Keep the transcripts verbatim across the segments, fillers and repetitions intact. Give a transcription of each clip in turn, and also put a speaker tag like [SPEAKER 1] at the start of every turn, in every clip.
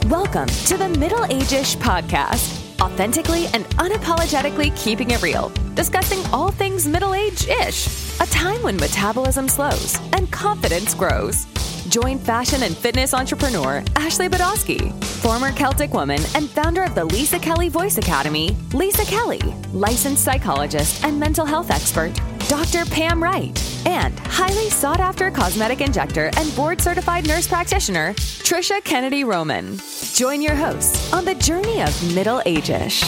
[SPEAKER 1] Welcome to the Middle Age-ish Podcast, authentically and unapologetically keeping it real, discussing all things middle-age-ish, a time when metabolism slows and confidence grows. Join fashion and fitness entrepreneur Ashley Badowski, former Celtic woman and founder of the Lisa Kelly Voice Academy, Lisa Kelly, licensed psychologist and mental health expert, Doctor Pam Wright, and highly sought-after cosmetic injector and board-certified nurse practitioner, Trisha Kennedy Roman. Join your hosts on the journey of Middle Age-ish.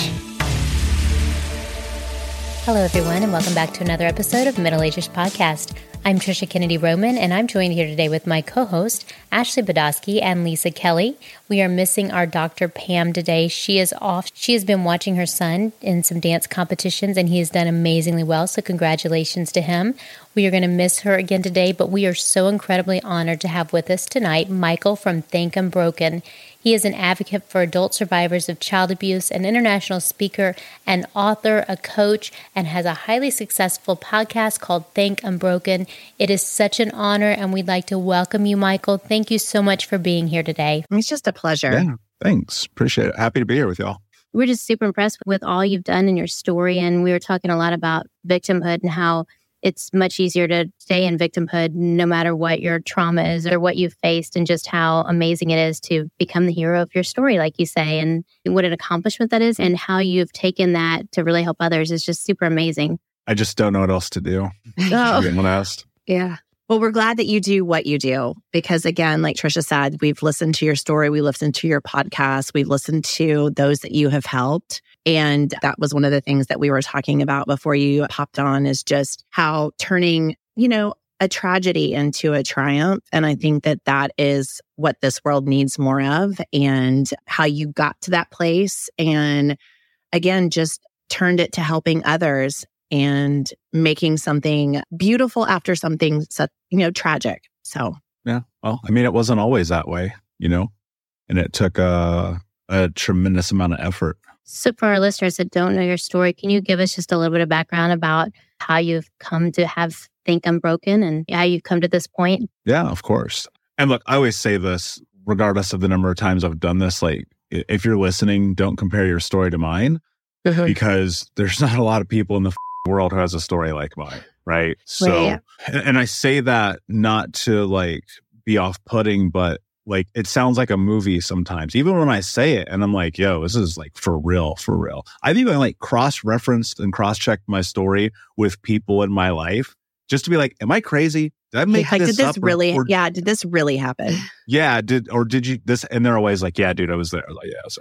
[SPEAKER 2] Hello, everyone, and welcome back to another episode of Middle Age-ish Podcast. I'm Trisha Kennedy Roman, and I'm joined here today with my co-host, Ashley Badowski and Lisa Kelly. We are missing our Doctor Pam today. She is off. She has been watching her son in some dance competitions, and he has done amazingly well, so congratulations to him. We are going to miss her again today, but we are so incredibly honored to have with us tonight Michael from Think Unbroken. He is an advocate for adult survivors of child abuse, an international speaker, an author, a coach, and has a highly successful podcast called Think Unbroken. It is such an honor, and we'd like to welcome you, Michael. Thank you so much for being here today.
[SPEAKER 3] It's just a pleasure.
[SPEAKER 4] Yeah, thanks. Appreciate it. Happy to be here with y'all.
[SPEAKER 2] We're just super impressed with all you've done in your story, and we were talking a lot about victimhood and how it's much easier to stay in victimhood no matter what your trauma is or what you've faced, and just how amazing it is to become the hero of your story, like you say, and what an accomplishment that is, and how you've taken that to really help others is just super amazing.
[SPEAKER 4] I just don't know what else to do.
[SPEAKER 3] Oh.
[SPEAKER 4] When asked.
[SPEAKER 3] Yeah. Well, we're glad that you do what you do because, again, like Trisha said, we've listened to your story. We listened to your podcast. We've listened to those that you have helped. And that was one of the things that we were talking about before you popped on, is just how turning, you know, a tragedy into a triumph. And I think that that is what this world needs more of, and how you got to that place. And again, just turned it to helping others and making something beautiful after something, you know, tragic. So,
[SPEAKER 4] yeah. Well, I mean, it wasn't always that way, you know, and it took a, a tremendous amount of effort.
[SPEAKER 2] So for our listeners that don't know your story, can you give us just a little bit of background about how you've come to have Think Unbroken and how you've come to this point?
[SPEAKER 4] Yeah, of course. And look, I always say this, regardless of the number of times I've done this, like, if you're listening, don't compare your story to mine, mm-hmm. because there's not a lot of people in the world who has a story like mine, right? So,
[SPEAKER 3] right.
[SPEAKER 4] And I say that not to like be off-putting, but like, it sounds like a movie sometimes, even when I say it and I'm like, yo, this is like for real, for real. I've even like cross-referenced and cross-checked my story with people in my life just to be like, am I crazy? Did I make
[SPEAKER 3] like,
[SPEAKER 4] this
[SPEAKER 3] did this
[SPEAKER 4] up?
[SPEAKER 3] really,
[SPEAKER 4] or, or,
[SPEAKER 3] yeah, did this really happen?
[SPEAKER 4] Yeah, did, or did you this? And they're always like, yeah, dude, I was there. I was like, yeah, so.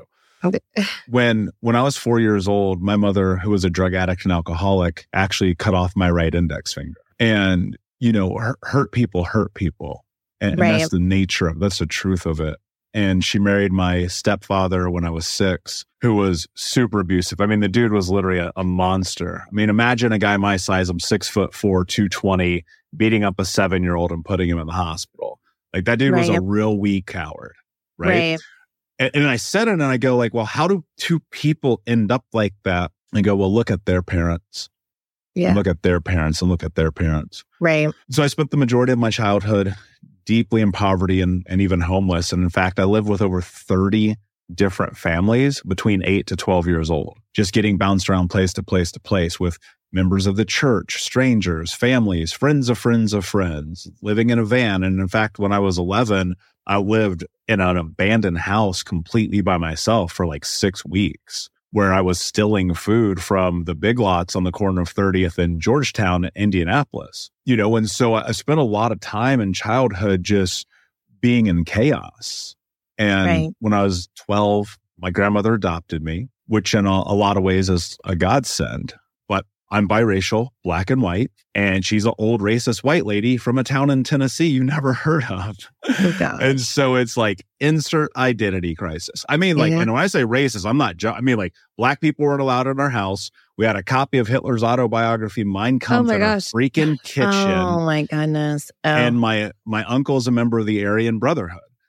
[SPEAKER 4] When when I was four years old, my mother, who was a drug addict and alcoholic, actually cut off my right index finger. And, you know, hurt, hurt people hurt people. And,
[SPEAKER 3] right.
[SPEAKER 4] and that's the nature of, that's the truth of it. And she married my stepfather when I was six, who was super abusive. I mean, the dude was literally a, a monster. I mean, imagine a guy my size, I'm six foot four, two twenty, beating up a seven-year-old and putting him in the hospital. Like, that dude right. was a real weak coward, right?
[SPEAKER 3] Right.
[SPEAKER 4] And, and I said it and I go like, well, how do two people end up like that? And I go, well, look at their parents.
[SPEAKER 3] Yeah.
[SPEAKER 4] And look at their parents and look at their parents.
[SPEAKER 3] Right.
[SPEAKER 4] So I spent the majority of my childhood deeply in poverty and, and even homeless. And in fact, I lived with over thirty different families between eight to twelve years old, just getting bounced around place to place to place with members of the church, strangers, families, friends of friends of friends, living in a van. And in fact, when I was eleven, I lived in an abandoned house completely by myself for like six weeks, where I was stealing food from the Big Lots on the corner of thirtieth and Georgetown in Indianapolis. You know, and so I spent a lot of time in childhood just being in chaos. And
[SPEAKER 3] right.
[SPEAKER 4] when I was twelve, my grandmother adopted me, which in a, a lot of ways is a godsend. But I'm biracial, black and white, and she's an old racist white lady from a town in Tennessee you never heard of.
[SPEAKER 3] Oh,
[SPEAKER 4] and so it's like insert identity crisis. I mean, like,
[SPEAKER 3] yeah.
[SPEAKER 4] and when I say racist, I'm not, ju- I mean, like, black people weren't allowed in our house. We had a copy of Hitler's autobiography, Mein Kampf,
[SPEAKER 3] oh
[SPEAKER 4] in our freaking kitchen.
[SPEAKER 3] Oh my goodness. Oh.
[SPEAKER 4] And my, my uncle's a member of the Aryan Brotherhood.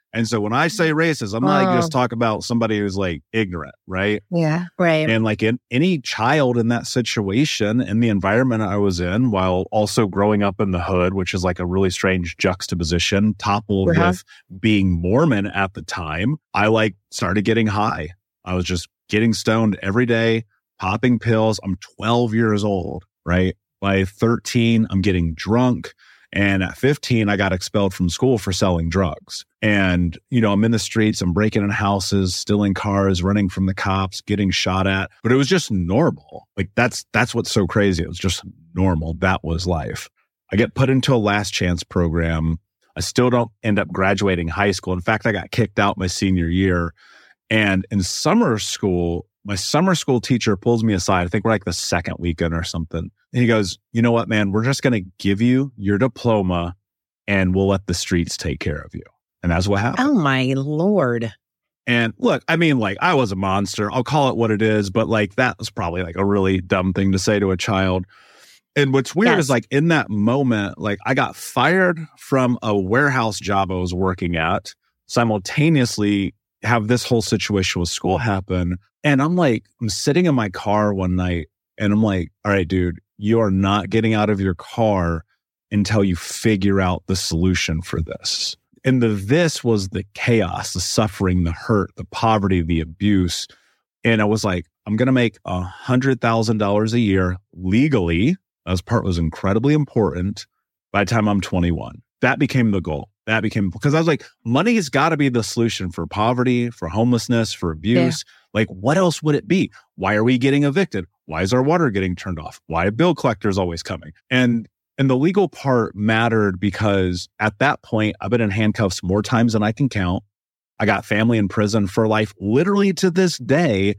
[SPEAKER 4] And so when I say racist, I'm not like just talking about somebody who's like ignorant, right?
[SPEAKER 3] Yeah, right.
[SPEAKER 4] And like in any child in that situation, in the environment I was in, while also growing up in the hood, which is like a really strange juxtaposition, toppled
[SPEAKER 3] Uh-huh.
[SPEAKER 4] with being Mormon at the time, I like started getting high. I was just getting stoned every day, popping pills. I'm twelve years old, right? By thirteen, I'm getting drunk. And at fifteen, I got expelled from school for selling drugs. And, you know, I'm in the streets, I'm breaking in houses, stealing cars, running from the cops, getting shot at. But it was just normal. Like that's that's what's so crazy. It was just normal. That was life. I get put into a last chance program. I still don't end up graduating high school. In fact, I got kicked out my senior year. And in summer school, my summer school teacher pulls me aside. I think we're like the second weekend or something. And he goes, you know what, man, we're just going to give you your diploma and we'll let the streets take care of you. And that's what happened.
[SPEAKER 3] Oh, my Lord.
[SPEAKER 4] And look, I mean, like I was a monster. I'll call it what it is. But like that was probably like a really dumb thing to say to a child. And what's weird
[SPEAKER 3] Yes.
[SPEAKER 4] is like in that moment, like I got fired from a warehouse job I was working at, simultaneously have this whole situation with school happen. And I'm like, I'm sitting in my car one night and I'm like, all right, dude, you are not getting out of your car until you figure out the solution for this. And the this was the chaos, the suffering, the hurt, the poverty, the abuse. And I was like, I'm going to make one hundred thousand dollars a year legally. That part was incredibly important by the time I'm twenty-one. That became the goal. That became, because I was like, money has got to be the solution for poverty, for homelessness, for abuse. Yeah. Like, what else would it be? Why are we getting evicted? Why is our water getting turned off? Why are bill collectors always coming? And and the legal part mattered because at that point, I've been in handcuffs more times than I can count. I got family in prison for life, literally to this day.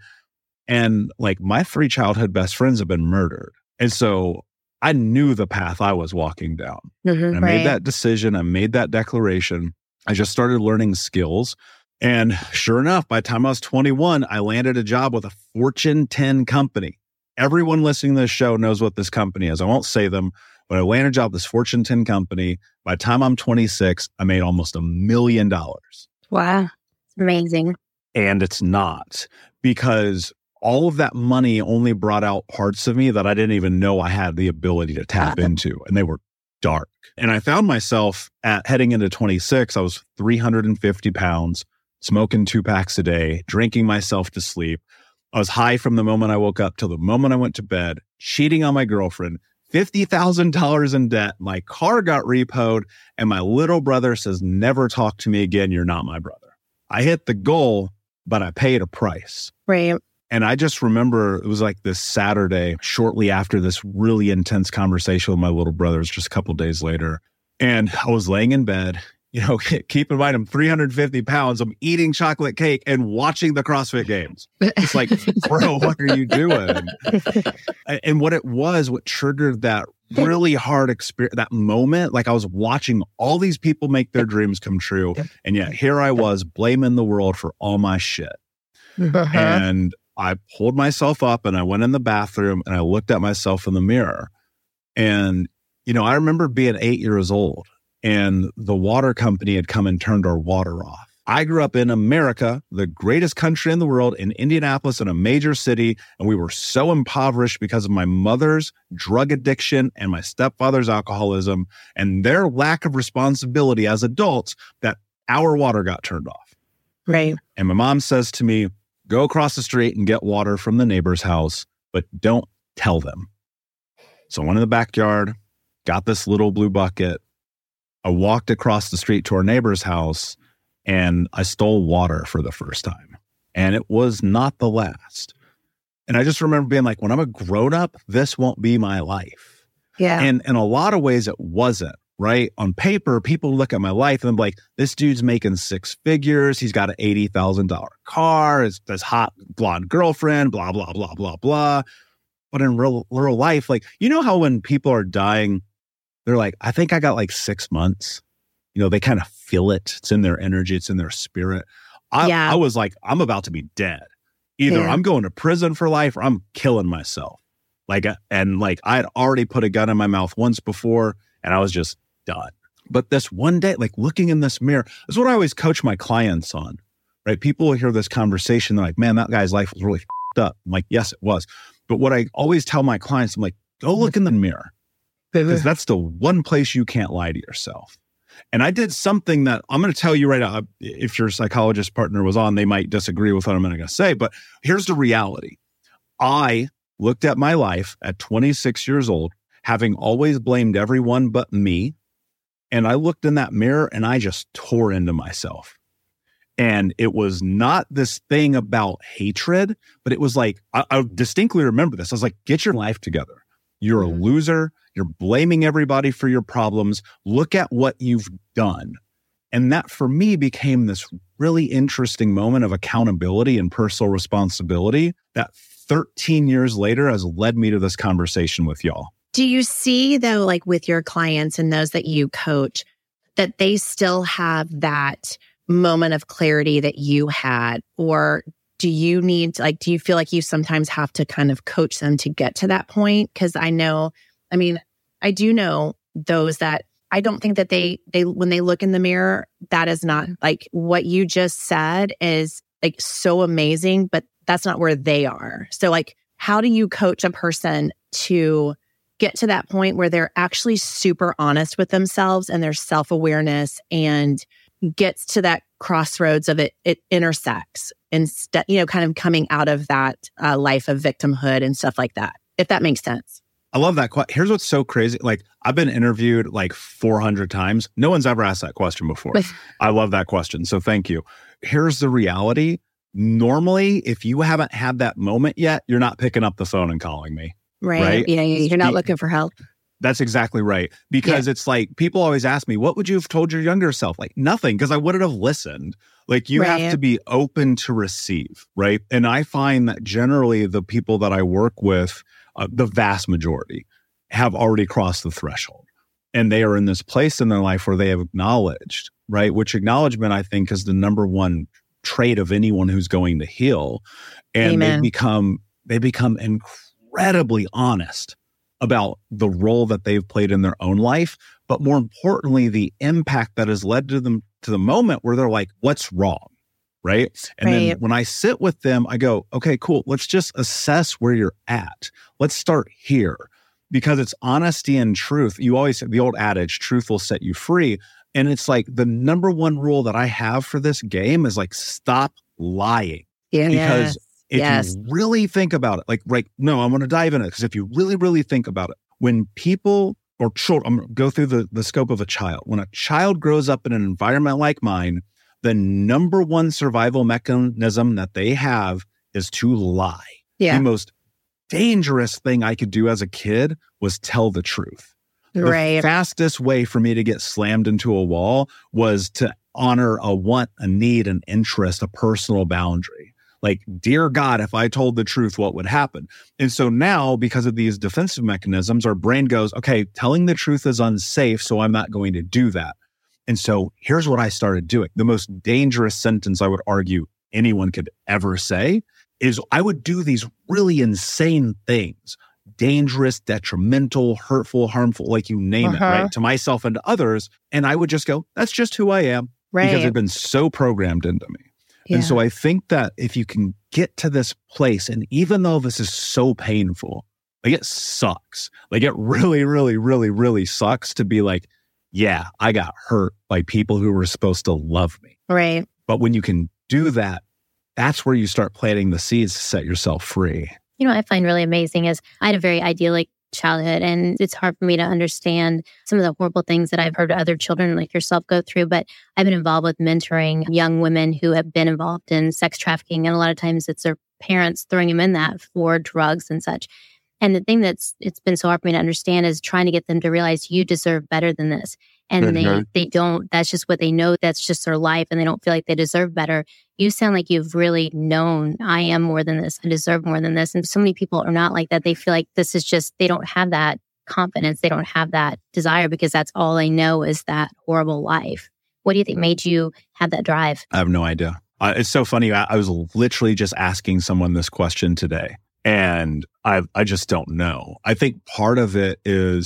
[SPEAKER 4] And like my three childhood best friends have been murdered. And so I knew the path I was walking down.
[SPEAKER 3] Mm-hmm,
[SPEAKER 4] and I
[SPEAKER 3] right.
[SPEAKER 4] made that decision. I made that declaration. I just started learning skills. And sure enough, by the time I was twenty-one, I landed a job with a Fortune ten company. Everyone listening to this show knows what this company is. I won't say them, but I landed a job with this Fortune ten company. By the time I'm twenty-six, I made almost a million dollars.
[SPEAKER 3] Wow. Amazing.
[SPEAKER 4] And it's not, because all of that money only brought out parts of me that I didn't even know I had the ability to tap uh, into. And they were dark. And I found myself at heading into twenty-six, I was three hundred fifty pounds, smoking two packs a day, drinking myself to sleep. I was high from the moment I woke up till the moment I went to bed, cheating on my girlfriend, fifty thousand dollars in debt. My car got repoed, and my little brother says, never talk to me again. You're not my brother. I hit the goal, but I paid a price.
[SPEAKER 3] Right.
[SPEAKER 4] And I just remember it was like this Saturday, shortly after this really intense conversation with my little brother. It was just a couple of days later. And I was laying in bed. You know, keep in mind, I'm three hundred fifty pounds. I'm eating chocolate cake and watching the CrossFit Games. It's like, bro, what are you doing? And what it was, what triggered that really hard experience, that moment, like I was watching all these people make their dreams come true. And yet here I was blaming the world for all my shit. Uh-huh. And I pulled myself up and I went in the bathroom and I looked at myself in the mirror. And, you know, I remember being eight years old. And the water company had come and turned our water off. I grew up in America, the greatest country in the world, in Indianapolis, in a major city. And we were so impoverished because of my mother's drug addiction and my stepfather's alcoholism and their lack of responsibility as adults that our water got turned off.
[SPEAKER 3] Right.
[SPEAKER 4] And my mom says to me, go across the street and get water from the neighbor's house, but don't tell them. So I went in the backyard, got this little blue bucket. I walked across the street to our neighbor's house and I stole water for the first time. And it was not the last. And I just remember being like, when I'm a grown up, this won't be my life.
[SPEAKER 3] Yeah.
[SPEAKER 4] And in a lot of ways, it wasn't, right? On paper, people look at my life and I'm like, this dude's making six figures. He's got an eighty thousand dollars car. It's this hot blonde girlfriend, blah, blah, blah, blah, blah. But in real, real life, like, you know how when people are dying, they're like, I think I got like six months. You know, they kind of feel it. It's in their energy. It's in their spirit. I,
[SPEAKER 3] yeah.
[SPEAKER 4] I was like, I'm about to be dead. Either yeah. I'm going to prison for life or I'm killing myself. Like, and like I had already put a gun in my mouth once before and I was just done. But this one day, like looking in this mirror, this is what I always coach my clients on, right? People will hear this conversation. They're like, man, that guy's life was really f***ed up. I'm like, yes, it was. But what I always tell my clients, I'm like, go look in the mirror, because that's the one place you can't lie to yourself. And I did something that I'm going to tell you right now. If your psychologist partner was on, they might disagree with what I'm going to say. But here's the reality. I looked at my life at twenty-six years old, having always blamed everyone but me. And I looked in that mirror and I just tore into myself. And it was not this thing about hatred, but it was like, I, I distinctly remember this. I was like, get your life together. You're a loser. You're blaming everybody for your problems. Look at what you've done. And that for me became this really interesting moment of accountability and personal responsibility that thirteen years later has led me to this conversation with y'all.
[SPEAKER 3] Do you see, though, like with your clients and those that you coach, that they still have that moment of clarity that you had? Or do you need, like, do you feel like you sometimes have to kind of coach them to get to that point? Because I know, I mean, I do know those that I don't think that they, they, when they look in the mirror, that is not like what you just said is like so amazing, but that's not where they are. So like, how do you coach a person to get to that point where they're actually super honest with themselves and their self-awareness and gets to that crossroads of it, it intersects instead, you know, kind of coming out of that uh, life of victimhood and stuff like that, if that makes sense.
[SPEAKER 4] I love that question. Here's what's so crazy. Like, I've been interviewed like four hundred times. No one's ever asked that question before. I love that question. So thank you. Here's the reality. Normally, if you haven't had that moment yet, you're not picking up the phone and calling me.
[SPEAKER 3] Right.
[SPEAKER 4] Right?
[SPEAKER 3] Yeah, yeah. You're not looking for help.
[SPEAKER 4] That's exactly right. Because yeah. It's like, people always ask me, what would you have told your younger self? Like, nothing, because I wouldn't have listened. Like, you
[SPEAKER 3] right.
[SPEAKER 4] have to be open to receive, right? And I find that generally the people that I work with, uh, the vast majority, have already crossed the threshold. And they are in this place in their life where they have acknowledged, right? Which acknowledgement, I think, is the number one trait of anyone who's going to heal. And
[SPEAKER 3] Amen.
[SPEAKER 4] they become they become incredibly honest about the role that they've played in their own life, but more importantly, the impact that has led to them to the moment where they're like, what's wrong? Right. And
[SPEAKER 3] right.
[SPEAKER 4] then when I sit with them, I go, okay, cool. Let's just assess where you're at. Let's start here, because it's honesty and truth. You always say the old adage, truth will set you free. And it's like the number one rule that I have for this game is like, stop lying.
[SPEAKER 3] Yeah.
[SPEAKER 4] Because if
[SPEAKER 3] yes.
[SPEAKER 4] you really think about it, like, right, no, I'm going to dive in it. Because if you really, really think about it, when people or children, I'm going to go through the, the scope of a child. When a child grows up in an environment like mine, the number one survival mechanism that they have is to lie.
[SPEAKER 3] Yeah.
[SPEAKER 4] The most dangerous thing I could do as a kid was tell the truth.
[SPEAKER 3] Right.
[SPEAKER 4] The fastest way for me to get slammed into a wall was to honor a want, a need, an interest, a personal boundary. Like, dear God, if I told the truth, what would happen? And so now, because of these defensive mechanisms, our brain goes, okay, telling the truth is unsafe, so I'm not going to do that. And so here's what I started doing. The most dangerous sentence I would argue anyone could ever say is I would do these really insane things, dangerous, detrimental, hurtful, harmful, like you name
[SPEAKER 3] uh-huh.
[SPEAKER 4] it, right? To myself and to others. And I would just go, that's just who I am.
[SPEAKER 3] Right.
[SPEAKER 4] Because it's been so programmed into me. Yeah. And so I think that if you can get to this place, and even though this is so painful, like it sucks, like it really, really, really, really sucks to be like, yeah, I got hurt by people who were supposed to love me.
[SPEAKER 3] Right.
[SPEAKER 4] But when you can do that, that's where you start planting the seeds to set yourself free.
[SPEAKER 2] You know, what I find really amazing is I had a very idyllic childhood, and it's hard for me to understand some of the horrible things that I've heard other children like yourself go through. But I've been involved with mentoring young women who have been involved in sex trafficking. And a lot of times it's their parents throwing them in that for drugs and such. And the thing that's it's been so hard for me to understand is trying to get them to realize you deserve better than this. And mm-hmm. they, they don't, that's just what they know. That's just their life. And they don't feel like they deserve better. You sound like you've really known, I am more than this. I deserve more than this. And so many people are not like that. They feel like this is just, they don't have that confidence. They don't have that desire because that's all they know is that horrible life. What do you think made you have that drive?
[SPEAKER 4] I have no idea. Uh, it's so funny. I, I was literally just asking someone this question today. And I I just don't know. I think part of it is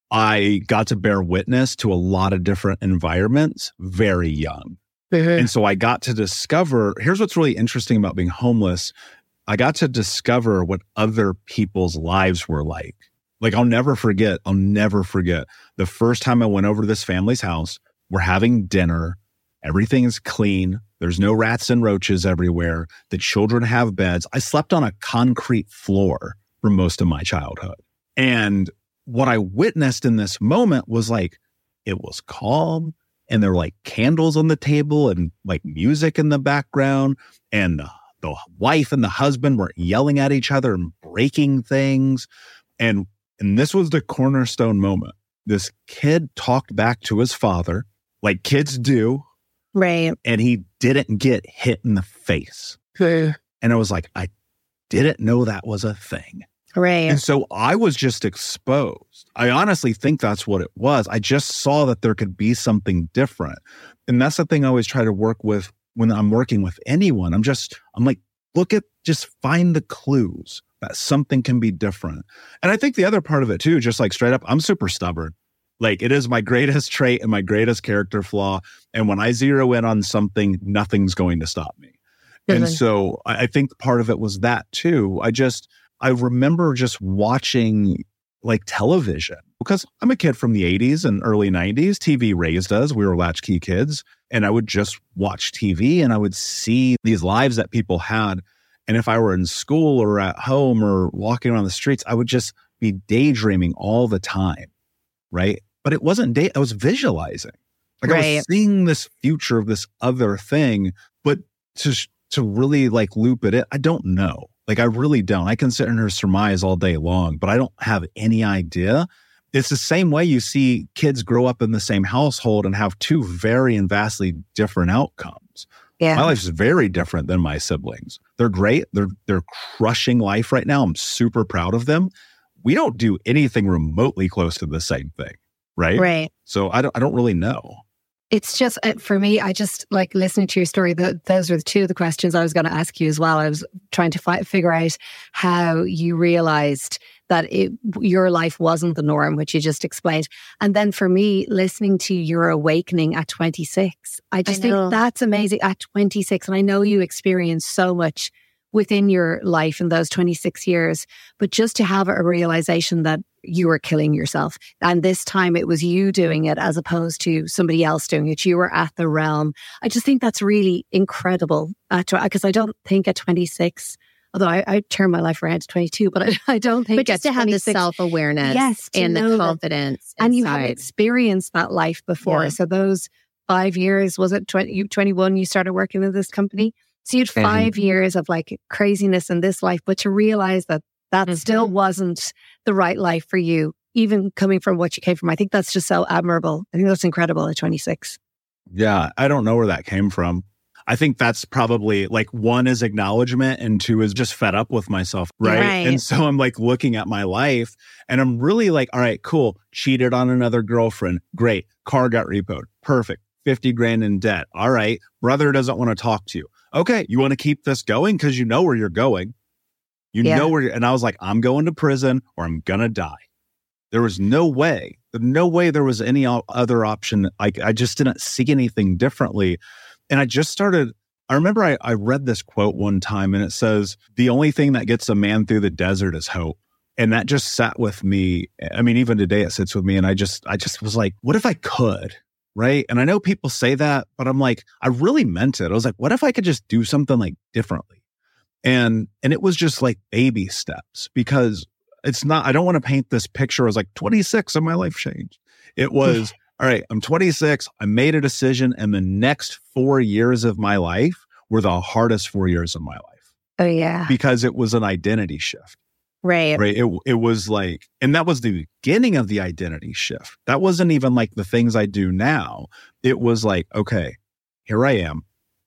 [SPEAKER 4] I got to bear witness to a lot of different environments very young. Mm-hmm. And so I got to discover, here's what's really interesting about being homeless. I got to discover what other people's lives were like. Like, I'll never forget, I'll never forget the first time I went over to this family's house. We're having dinner. Everything is clean. There's no rats and roaches everywhere. The children have beds. I slept on a concrete floor for most of my childhood. And what I witnessed in this moment was like, it was calm, and there were like candles on the table and like music in the background. And the, the wife and the husband were yelling at each other and breaking things. And, and this was the cornerstone moment. This kid talked back to his father like kids do.
[SPEAKER 3] Right.
[SPEAKER 4] And he didn't get hit in the face.
[SPEAKER 3] Hmm.
[SPEAKER 4] And I was like, I didn't know that was a thing.
[SPEAKER 3] Right.
[SPEAKER 4] And so I was just exposed. I honestly think that's what it was. I just saw that there could be something different. And that's the thing I always try to work with when I'm working with anyone. I'm just, I'm like, look at, just find the clues that something can be different. And I think the other part of it too, just like straight up, I'm super stubborn. Like, it is my greatest trait and my greatest character flaw. And when I zero in on something, nothing's going to stop me. Mm-hmm. And so I, I think part of it was that too. I just, I remember just watching like television, because I'm a kid from the eighties and early nineties. T V raised us. We were latchkey kids. And I would just watch T V and I would see these lives that people had. And if I were in school or at home or walking around the streets, I would just be daydreaming all the time. Right. But it wasn't day. I was visualizing. Like, right. I was seeing this future of this other thing. But to, to really like loop it in, I don't know. Like, I really don't. I can sit in her surmise all day long, but I don't have any idea. It's the same way you see kids grow up in the same household and have two very and vastly different outcomes. Yeah. My life is very different than my siblings. They're great. They're they're crushing life right now. I'm super proud of them. We don't do anything remotely close to the same thing, right?
[SPEAKER 3] Right.
[SPEAKER 4] So I don't I don't really know.
[SPEAKER 5] It's just, uh, for me, I just like listening to your story. The, those were the two of the questions I was going to ask you as well. I was trying to fi- figure out how you realized that it, your life wasn't the norm, which you just explained. And then for me, listening to your awakening at twenty-six, I just I think that's amazing at twenty-six. And I know you experienced so much within your life in those twenty-six years, but just to have a realization that you were killing yourself. And this time it was you doing it as opposed to somebody else doing it. You were at the realm. I just think that's really incredible. Because I don't think at twenty-six, although I, I turned my life around to twenty-two, but I, I don't think
[SPEAKER 3] But just to have the self-awareness
[SPEAKER 5] yes,
[SPEAKER 3] and the confidence
[SPEAKER 5] that, and you
[SPEAKER 3] inside.
[SPEAKER 5] have experienced that life before. Yeah. So those five years, was it twenty, you, twenty-one, you started working in this company? So you had five mm-hmm. years of like craziness in this life, but to realize that that mm-hmm. still wasn't the right life for you, even coming from what you came from. I think that's just so admirable. I think that's incredible at twenty-six.
[SPEAKER 4] Yeah, I don't know where that came from. I think that's probably like one is acknowledgement and two is just fed up with myself, right? right? And so I'm like looking at my life and I'm really like, all right, cool. Cheated on another girlfriend. Great. Car got repoed. Perfect. fifty grand in debt. All right. Brother doesn't want to talk to you. Okay. You want to keep this going because you know where you're going. You yeah. know where you're, and I was like, I'm going to prison or I'm going to die. There was no way, no way there was any other option. I, I just didn't see anything differently. And I just started, I remember I, I read this quote one time and it says, the only thing that gets a man through the desert is hope. And that just sat with me. I mean, even today it sits with me. And I just, I just was like, what if I could? Right. And I know people say that, but I'm like, I really meant it. I was like, what if I could just do something like differently? And, and it was just like baby steps because it's not, I don't want to paint this picture. I was like twenty-six and my life changed. It was, all right, I'm twenty-six. I made a decision. And the next four years of my life were the hardest four years of my life.
[SPEAKER 5] Oh, yeah.
[SPEAKER 4] Because it was an identity shift.
[SPEAKER 3] Right.
[SPEAKER 4] Right. It, it was like, and that was the beginning of the identity shift. That wasn't even like the things I do now. It was like, okay, here I am.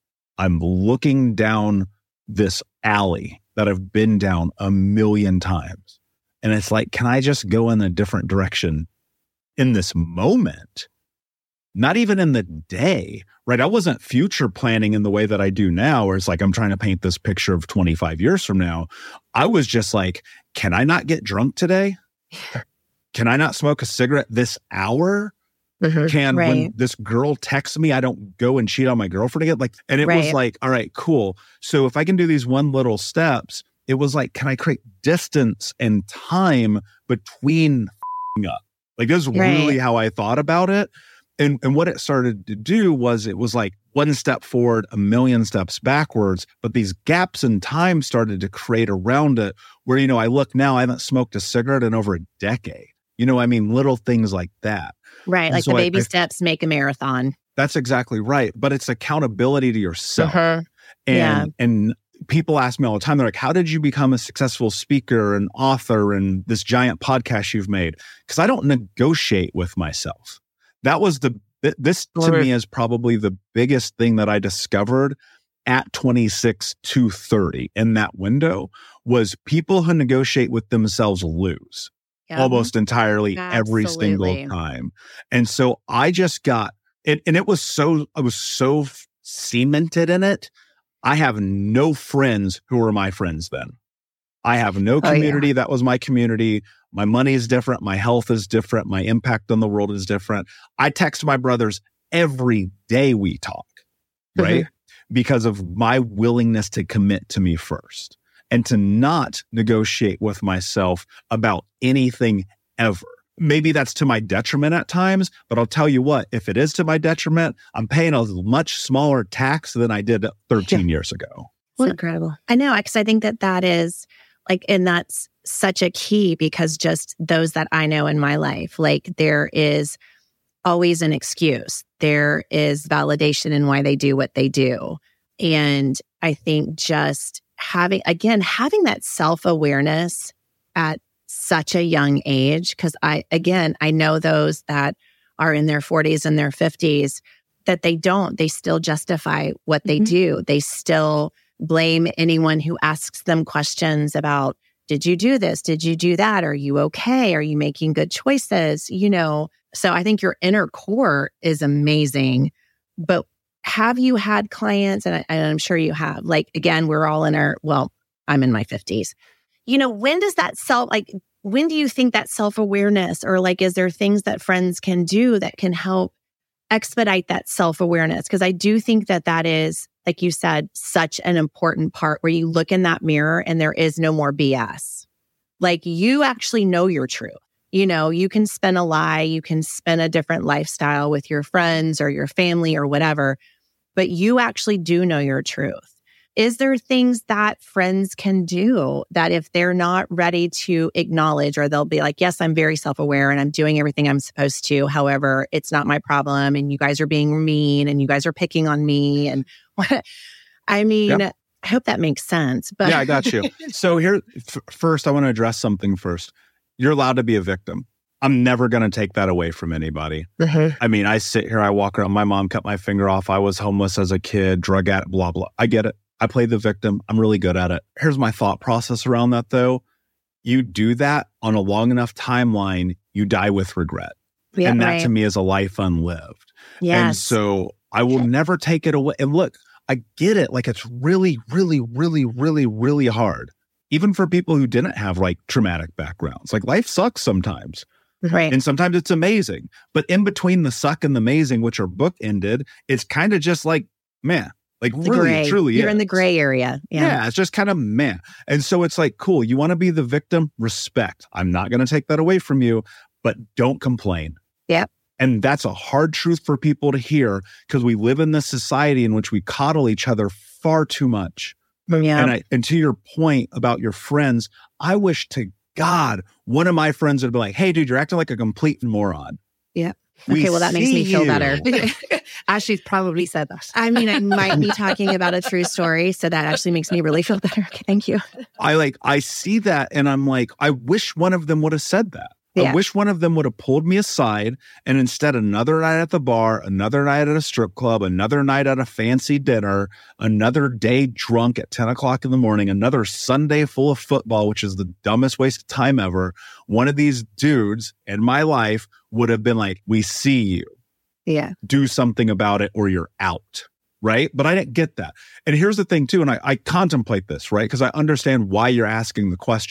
[SPEAKER 4] I'm looking down this alley that I've been down a million times. And it's like, can I just go in a different direction in this moment? Not even in the day, right? I wasn't future planning in the way that I do now, where it's like, I'm trying to paint this picture of twenty-five years from now. I was just like, can I not get drunk today? Can can I not smoke a cigarette this hour? Mm-hmm. Can right. when this girl texts me, I don't go and cheat on my girlfriend again? Like, and it right. was like, all right, cool. So if I can do these one little steps, it was like, can I create distance and time between up? Like, this is right. really how I thought about it. And and what it started to do was it was like one step forward, a million steps backwards. But these gaps in time started to create around it where, you know, I look now, I haven't smoked a cigarette in over a decade. You know, I mean, little things like that.
[SPEAKER 3] Right. Like so the baby I, steps make a marathon.
[SPEAKER 4] That's exactly right. But it's accountability to yourself.
[SPEAKER 3] Uh-huh.
[SPEAKER 4] And,
[SPEAKER 3] yeah.
[SPEAKER 4] and people ask me all the time, they're like, how did you become a successful speaker and author and this giant podcast you've made? Because I don't negotiate with myself. That was the, this to me is probably the biggest thing that I discovered at twenty-six to thirty in that window was people who negotiate with themselves lose yeah. almost entirely Absolutely. every single time. And so I just got it. And it was so, I was so cemented in it. I have no friends who were my friends then. I have no community oh, yeah. that was my community. My money is different. My health is different. My impact on the world is different. I text my brothers every day we talk, right? Mm-hmm. Because of my willingness to commit to me first and to not negotiate with myself about anything ever. Maybe that's to my detriment at times, but I'll tell you what, if it is to my detriment, I'm paying a much smaller tax than I did thirteen yeah. years ago.
[SPEAKER 3] Well, it's incredible. I know, because I think that that is like, and that's such a key because just those that I know in my life, like there is always an excuse. There is validation in why they do what they do. And I think just having, again, having that self-awareness at such a young age, because I, again, I know those that are in their forties and their fifties that they don't, they still justify what they mm-hmm. do. They still blame anyone who asks them questions about, did you do this? Did you do that? Are you okay? Are you making good choices? You know, so I think your inner core is amazing. But have you had clients, and, I, and I'm sure you have, like, again, we're all in our, well, I'm in my fifties. You know, when does that self, like, when do you think that self-awareness, or like, is there things that friends can do that can help expedite that self-awareness? Because I do think that that is, like you said, such an important part where you look in that mirror and there is no more B S. Like, you actually know your truth. You know, you can spin a lie, you can spin a different lifestyle with your friends or your family or whatever, but you actually do know your truth. Is there things that friends can do that if they're not ready to acknowledge, or they'll be like, yes, I'm very self-aware and I'm doing everything I'm supposed to. However, it's not my problem. And you guys are being mean and you guys are picking on me. And what, I mean, yep. I hope that makes sense. But
[SPEAKER 4] yeah, I got you. So here, f- first, I want to address something first. You're allowed to be a victim. I'm never going to take that away from anybody. Mm-hmm. I mean, I sit here, I walk around, my mom cut my finger off. I was homeless as a kid, drug addict, blah, blah. I get it. I play the victim. I'm really good at it. Here's my thought process around that, though. You do that on a long enough timeline, you die with regret. Yeah, and that right. to me is a life unlived.
[SPEAKER 3] Yes.
[SPEAKER 4] And so I will never take it away. And look, I get it. Like, it's really, really, really, really, really hard. Even for people who didn't have like traumatic backgrounds. Like, life sucks sometimes.
[SPEAKER 3] Right.
[SPEAKER 4] And sometimes it's amazing. But in between the suck and the amazing, which are bookended, it's kind of just like, man. Like,
[SPEAKER 3] the
[SPEAKER 4] really,
[SPEAKER 3] gray.
[SPEAKER 4] truly
[SPEAKER 3] You're
[SPEAKER 4] is.
[SPEAKER 3] in the gray area. Yeah.
[SPEAKER 4] yeah, it's just kind of meh. And so it's like, cool, you want to be the victim? Respect. I'm not going to take that away from you, but don't complain.
[SPEAKER 3] Yep.
[SPEAKER 4] And that's a hard truth for people to hear because we live in this society in which we coddle each other far too much.
[SPEAKER 3] Yeah.
[SPEAKER 4] And, I, and to your point about your friends, I wish to God one of my friends would be like, hey, dude, you're acting like a complete moron.
[SPEAKER 3] Yeah.
[SPEAKER 4] We
[SPEAKER 3] okay, well, that makes me feel
[SPEAKER 4] you.
[SPEAKER 3] better.
[SPEAKER 5] Ashley's probably said that.
[SPEAKER 3] I mean, I might be talking about a true story, so that actually makes me really feel better. Okay, thank you.
[SPEAKER 4] I like, I see that and I'm like, I wish one of them would have said that. Yeah. I wish one of them would have pulled me aside and instead another night at the bar, another night at a strip club, another night at a fancy dinner, another day drunk at ten o'clock in the morning, another Sunday full of football, which is the dumbest waste of time ever. One of these dudes in my life would have been like, we see you.
[SPEAKER 3] Yeah.
[SPEAKER 4] Do something about it or you're out. Right. But I didn't get that. And here's the thing too. And I, I contemplate this, right? Because I understand why you're asking the question.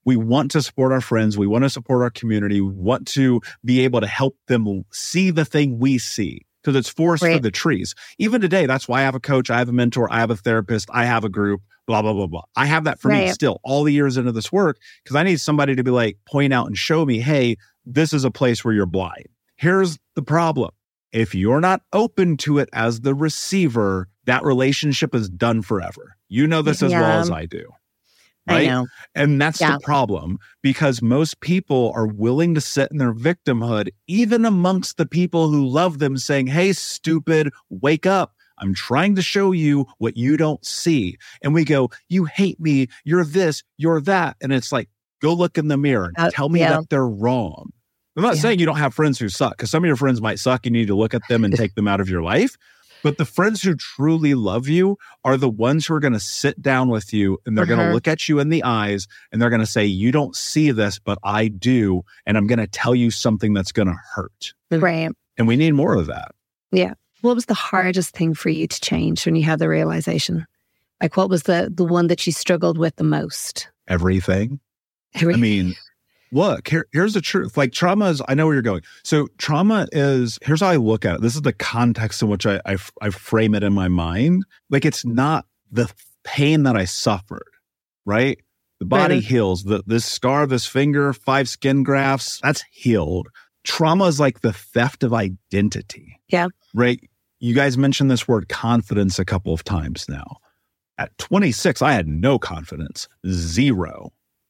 [SPEAKER 4] We want to support our friends. We want to support our community. We want to be able to help them see the thing we see because it's forest
[SPEAKER 3] Right.
[SPEAKER 4] for the trees. Even today, that's why I have a coach, I have a mentor, I have a therapist, I have a group, blah, blah, blah, blah. I have that for me
[SPEAKER 3] Right.
[SPEAKER 4] still all the years into this work because I need somebody to be like, point out and show me, hey, this is a place where you're blind. Here's the problem. If you're not open to it as the receiver, that relationship is done forever. You know this as
[SPEAKER 3] Yeah.
[SPEAKER 4] well as I do. Right?
[SPEAKER 3] I know.
[SPEAKER 4] And that's
[SPEAKER 3] Yeah.
[SPEAKER 4] the problem because most people are willing to sit in their victimhood, even amongst the people who love them, saying, hey, stupid, wake up. I'm trying to show you what you don't see. And we go, you hate me. You're this, you're that. And it's like, go look in the mirror and
[SPEAKER 3] Uh,
[SPEAKER 4] tell me
[SPEAKER 3] yeah.
[SPEAKER 4] that they're wrong. I'm not
[SPEAKER 3] Yeah.
[SPEAKER 4] saying you don't have friends who suck because some of your friends might suck. You need to look at them and take them out of your life. But the friends who truly love you are the ones who are going to sit down with you and they're going
[SPEAKER 3] Uh-huh.
[SPEAKER 4] to look at you in the eyes and they're going to say, you don't see this, but I do. And I'm going to tell you something that's going to hurt.
[SPEAKER 3] Right.
[SPEAKER 4] And we need more of that.
[SPEAKER 5] What was the hardest thing for you to change when you had the realization? Like, what was the the one that you struggled with the most?
[SPEAKER 4] Everything. I mean, look, here, here's the truth. Like trauma is, I know where you're going. So trauma is, here's how I look at it. This is the context in which I, I, I frame it in my mind. Like it's not the pain that I suffered, right? The body
[SPEAKER 3] Right.
[SPEAKER 4] heals. The, this scar, this finger, five skin grafts, that's healed. Trauma is like the theft of identity.
[SPEAKER 5] Yeah.
[SPEAKER 4] Right? You guys mentioned this word confidence a couple of times now. At twenty-six, I had no confidence, zero.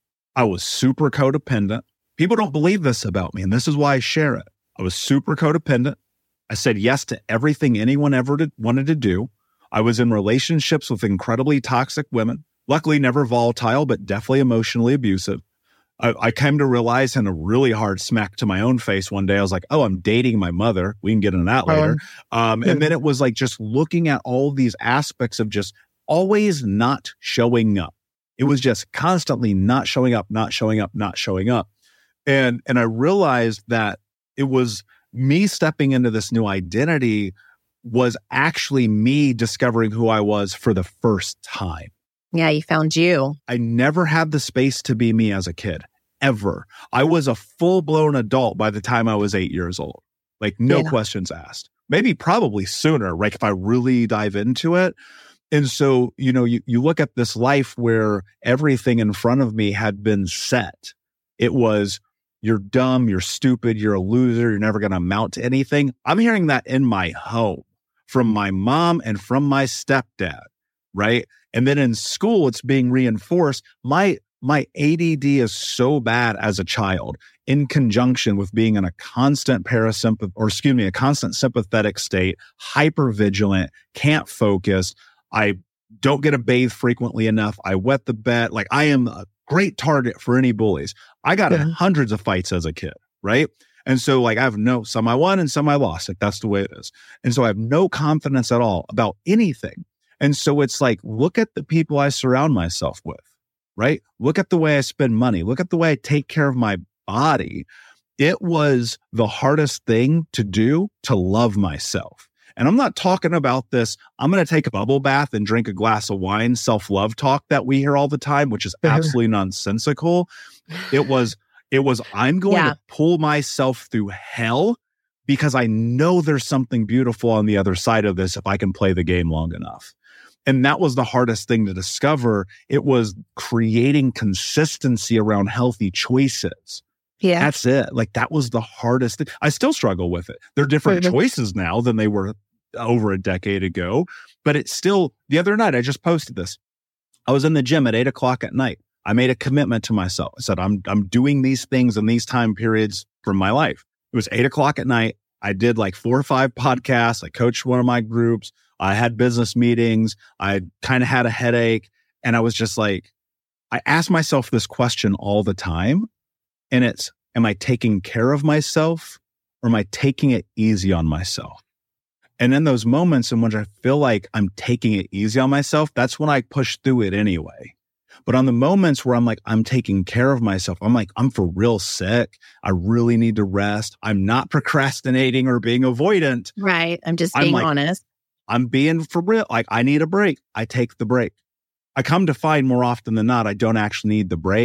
[SPEAKER 4] I was super codependent. People don't believe this about me, and this is why I share it. I was super codependent. I said yes to everything anyone ever did, wanted to do. I was in relationships with incredibly toxic women, luckily never volatile, but definitely emotionally abusive. I, I came to realize in a really hard smack to my own face one day, I was like, oh, I'm dating my mother. We can get into that later. Um, and then it was like just looking at all these aspects of just always not showing up. It was just constantly not showing up, not showing up, not showing up. And, and I realized that it was me stepping into this new identity was actually me discovering who I was for the first time.
[SPEAKER 3] Yeah, you found you.
[SPEAKER 4] I never had the space to be me as a kid, ever. I was a full-blown adult by the time I was eight years old. Like, no
[SPEAKER 3] Yeah.
[SPEAKER 4] questions asked. Maybe probably sooner, right? If I really dive into it. And so, you know, you, you look at this life where everything in front of me had been set. It was, you're dumb, you're stupid, you're a loser, you're never going to amount to anything. I'm hearing that in my home from my mom and from my stepdad, right? And then in school, it's being reinforced. My my A D D is so bad as a child, in conjunction with being in a constant parasympath, or excuse me, a constant sympathetic state, hypervigilant, can't focus. I don't get a bathe frequently enough. I wet the bed. Like I am a great target for any bullies. I got in
[SPEAKER 3] Yeah.
[SPEAKER 4] hundreds of fights as a kid, right? And so like I have no, some I won and some I lost. Like that's the way it is. And so I have no confidence at all about anything. And so it's like, look at the people I surround myself with, right? Look at the way I spend money. Look at the way I take care of my body. It was the hardest thing to do to love myself. And I'm not talking about this, I'm going to take a bubble bath and drink a glass of wine, self-love talk that we hear all the time, which is absolutely nonsensical. It was, it was, I'm going
[SPEAKER 3] Yeah.
[SPEAKER 4] to pull myself through hell because I know there's something beautiful on the other side of this if I can play the game long enough. And that was the hardest thing to discover. It was creating consistency around healthy choices.
[SPEAKER 5] Yeah.
[SPEAKER 4] That's it. Like that was the hardest thing. I still struggle with it. They're different
[SPEAKER 3] Mhm.
[SPEAKER 4] choices now than they were over a decade ago, but it's still, the other night, I just posted this. I was in the gym at eight o'clock at night. I made a commitment to myself. I said, I'm, I'm doing these things in these time periods from my life. It was eight o'clock at night. I did like four or five podcasts. I coached one of my groups. I had business meetings. I kind of had a headache. And I was just like, I asked myself this question all the time. And it's, am I taking care of myself or am I taking it easy on myself? And in those moments in which I feel like I'm taking it easy on myself, that's when I push through it anyway. But on the moments where I'm like, I'm taking care of myself, I'm like, I'm for real sick. I really need to rest. I'm not procrastinating or being avoidant.
[SPEAKER 3] Right. I'm just
[SPEAKER 4] I'm
[SPEAKER 3] being
[SPEAKER 4] like-
[SPEAKER 3] honest.
[SPEAKER 4] I'm being for real. Like I need a break. I take the break. I come to find more often than not, I don't actually need the break.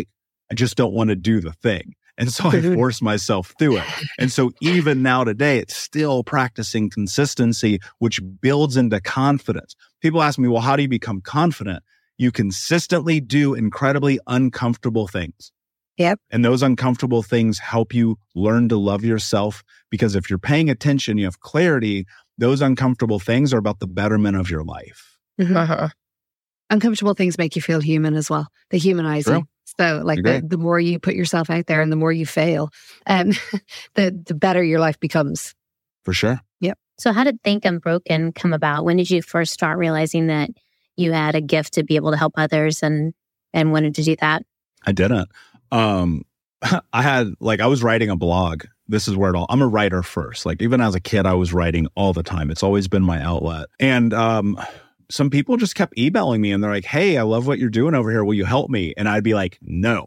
[SPEAKER 4] I just don't want to do the thing. And so I force myself through it. And so even now today, it's still practicing consistency, which builds into confidence. People ask me, well, how do you become confident? You consistently do incredibly uncomfortable things.
[SPEAKER 5] Yep.
[SPEAKER 4] And those uncomfortable things help you learn to love yourself, because if you're paying attention, you have clarity, those uncomfortable things are about the betterment of your life.
[SPEAKER 5] Mm-hmm. Uh-huh. Uncomfortable things make you feel human as well. They humanize
[SPEAKER 4] True.
[SPEAKER 5] you. So like the, the more you put yourself out there and the more you fail, um, the, the better your life becomes.
[SPEAKER 4] For sure.
[SPEAKER 5] Yep.
[SPEAKER 2] So how did Think Unbroken come about? When did you first start realizing that you had a gift to be able to help others and, and wanted to do that?
[SPEAKER 4] I didn't. Um, I had, like, I was writing a blog. This is where it all, I'm a writer first. Like, even as a kid, I was writing all the time. It's always been my outlet. And, um, some people just kept emailing me and they're like, hey, I love what you're doing over here. Will you help me? And I'd be like, no,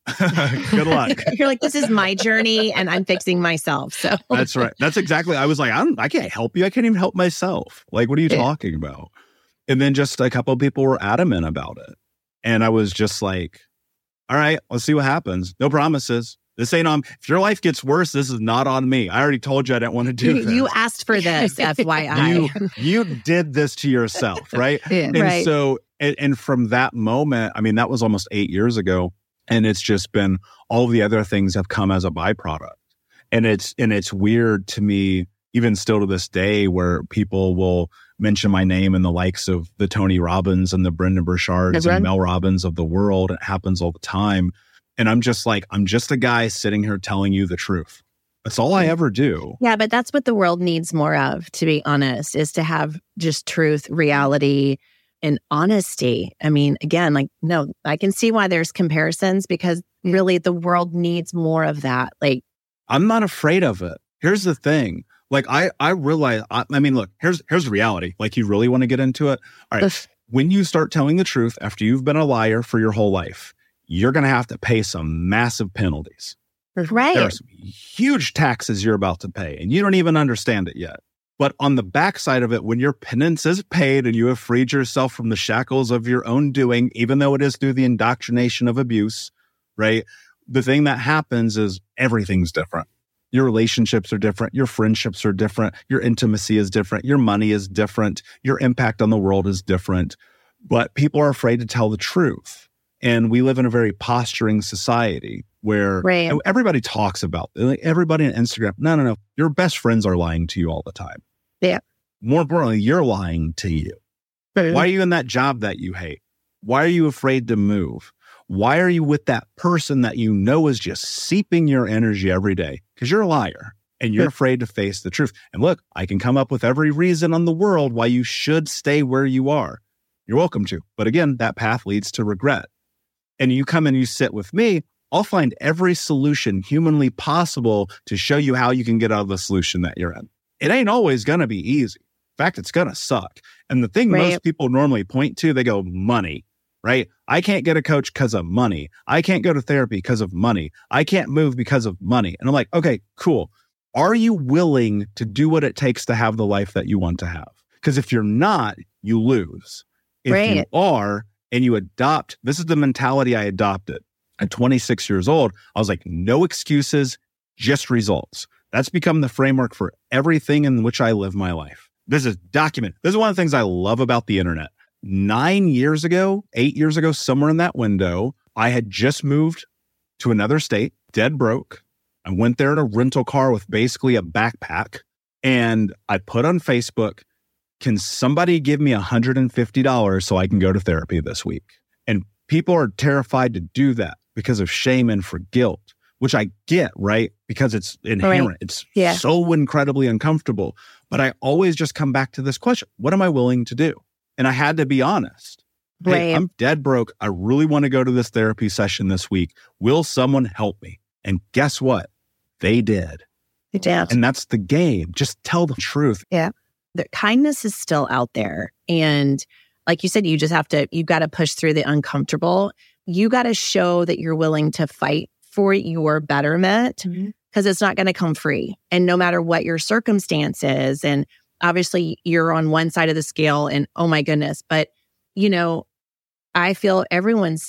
[SPEAKER 4] good luck.
[SPEAKER 3] You're like, this is my journey and I'm fixing myself. So
[SPEAKER 4] that's right. That's exactly. I was like, I don't, I can't help you. I can't even help myself. Like, what are you
[SPEAKER 5] Yeah.
[SPEAKER 4] talking about? And then just a couple of people were adamant about it. And I was just like, all right, let's see what happens. No promises. This ain't on, if your life gets worse, this is not on me. I already told you I didn't want to do
[SPEAKER 3] you,
[SPEAKER 4] this.
[SPEAKER 3] you asked for this, F Y I.
[SPEAKER 4] You, you did this to yourself, right?
[SPEAKER 5] Yeah.
[SPEAKER 4] And
[SPEAKER 2] Right.
[SPEAKER 4] so, and, and from that moment, I mean, that was almost eight years ago. And it's just been, all of the other things have come as a byproduct. And it's, and it's weird to me, even still to this day, where people will mention my name in the likes of the Tony Robbins and the Brendan Burchards
[SPEAKER 5] The
[SPEAKER 4] and
[SPEAKER 5] Bren-
[SPEAKER 4] Mel Robbins of the world. It happens all the time. And I'm just like, I'm just a guy sitting here telling you the truth. That's all I ever do.
[SPEAKER 3] Yeah, but that's what the world needs more of, to be honest, is to have just truth, reality, and honesty. I mean, again, like, no, I can see why there's comparisons, because really the world needs more of that. Like,
[SPEAKER 4] I'm not afraid of it. Here's the thing. Like, I, I realize, I, I mean, look, here's, here's the reality. Like, you really want to get into it? All right. When you start telling the truth after you've been a liar for your whole life, you're going to have to pay some massive penalties.
[SPEAKER 3] right.
[SPEAKER 4] There are some huge taxes you're about to pay, and you don't even understand it yet. But on the backside of it, when your penance is paid and you have freed yourself from the shackles of your own doing, even though it is through the indoctrination of abuse, right? The thing that happens is everything's different. Your relationships are different. Your friendships are different. Your intimacy is different. Your money is different. Your impact on the world is different. But people are afraid to tell the truth. And we live in a very posturing society where
[SPEAKER 3] Right.
[SPEAKER 4] everybody talks about it. Like, everybody on Instagram. No, no, no. Your best friends are lying to you all the time.
[SPEAKER 5] Yeah.
[SPEAKER 4] More importantly, you're lying to you. Why are you in that job that you hate? Why are you afraid to move? Why are you with that person that you know is just seeping your energy every day? Because you're a liar and you're afraid to face the truth. And look, I can come up with every reason on the world why you should stay where you are. You're welcome to. But again, that path leads to regret. And you come and you sit with me, I'll find every solution humanly possible to show you how you can get out of the solution that you're in. It ain't always going to be easy. In fact, it's going to suck. And the thing
[SPEAKER 3] Right.
[SPEAKER 4] most people normally point to, they go, money, right? I can't get a coach because of money. I can't go to therapy because of money. I can't move because of money. And I'm like, okay, cool. Are you willing to do what it takes to have the life that you want to have? Because if you're not, you lose. If you
[SPEAKER 3] Right.
[SPEAKER 4] are, and you adopt, this is the mentality I adopted. At twenty-six years old, I was like, no excuses, just results. That's become the framework for everything in which I live my life. This is documented. This is one of the things I love about the internet. Nine years ago, eight years ago, somewhere in that window, I had just moved to another state, dead broke. I went there in a rental car with basically a backpack. And I put on Facebook, can somebody give me one hundred fifty dollars so I can go to therapy this week? And people are terrified to do that because of shame and for guilt, which I get, right? Because it's inherent.
[SPEAKER 3] Right.
[SPEAKER 4] It's
[SPEAKER 5] Yeah.
[SPEAKER 4] so incredibly uncomfortable. But I always just come back to this question. What am I willing to do? And I had to be honest. Hey,
[SPEAKER 3] Right.
[SPEAKER 4] I'm dead broke. I really want to go to this therapy session this week. Will someone help me? And guess what? They did.
[SPEAKER 3] You did.
[SPEAKER 4] And that's the game. Just tell the truth.
[SPEAKER 3] The kindness is still out there. And like you said, you just have to, you got to push through the uncomfortable. You got to show that you're willing to fight for your betterment, because it's not going to come free. And no matter what your circumstances, and obviously you're on one side of the scale and oh my goodness, but you know, I feel everyone's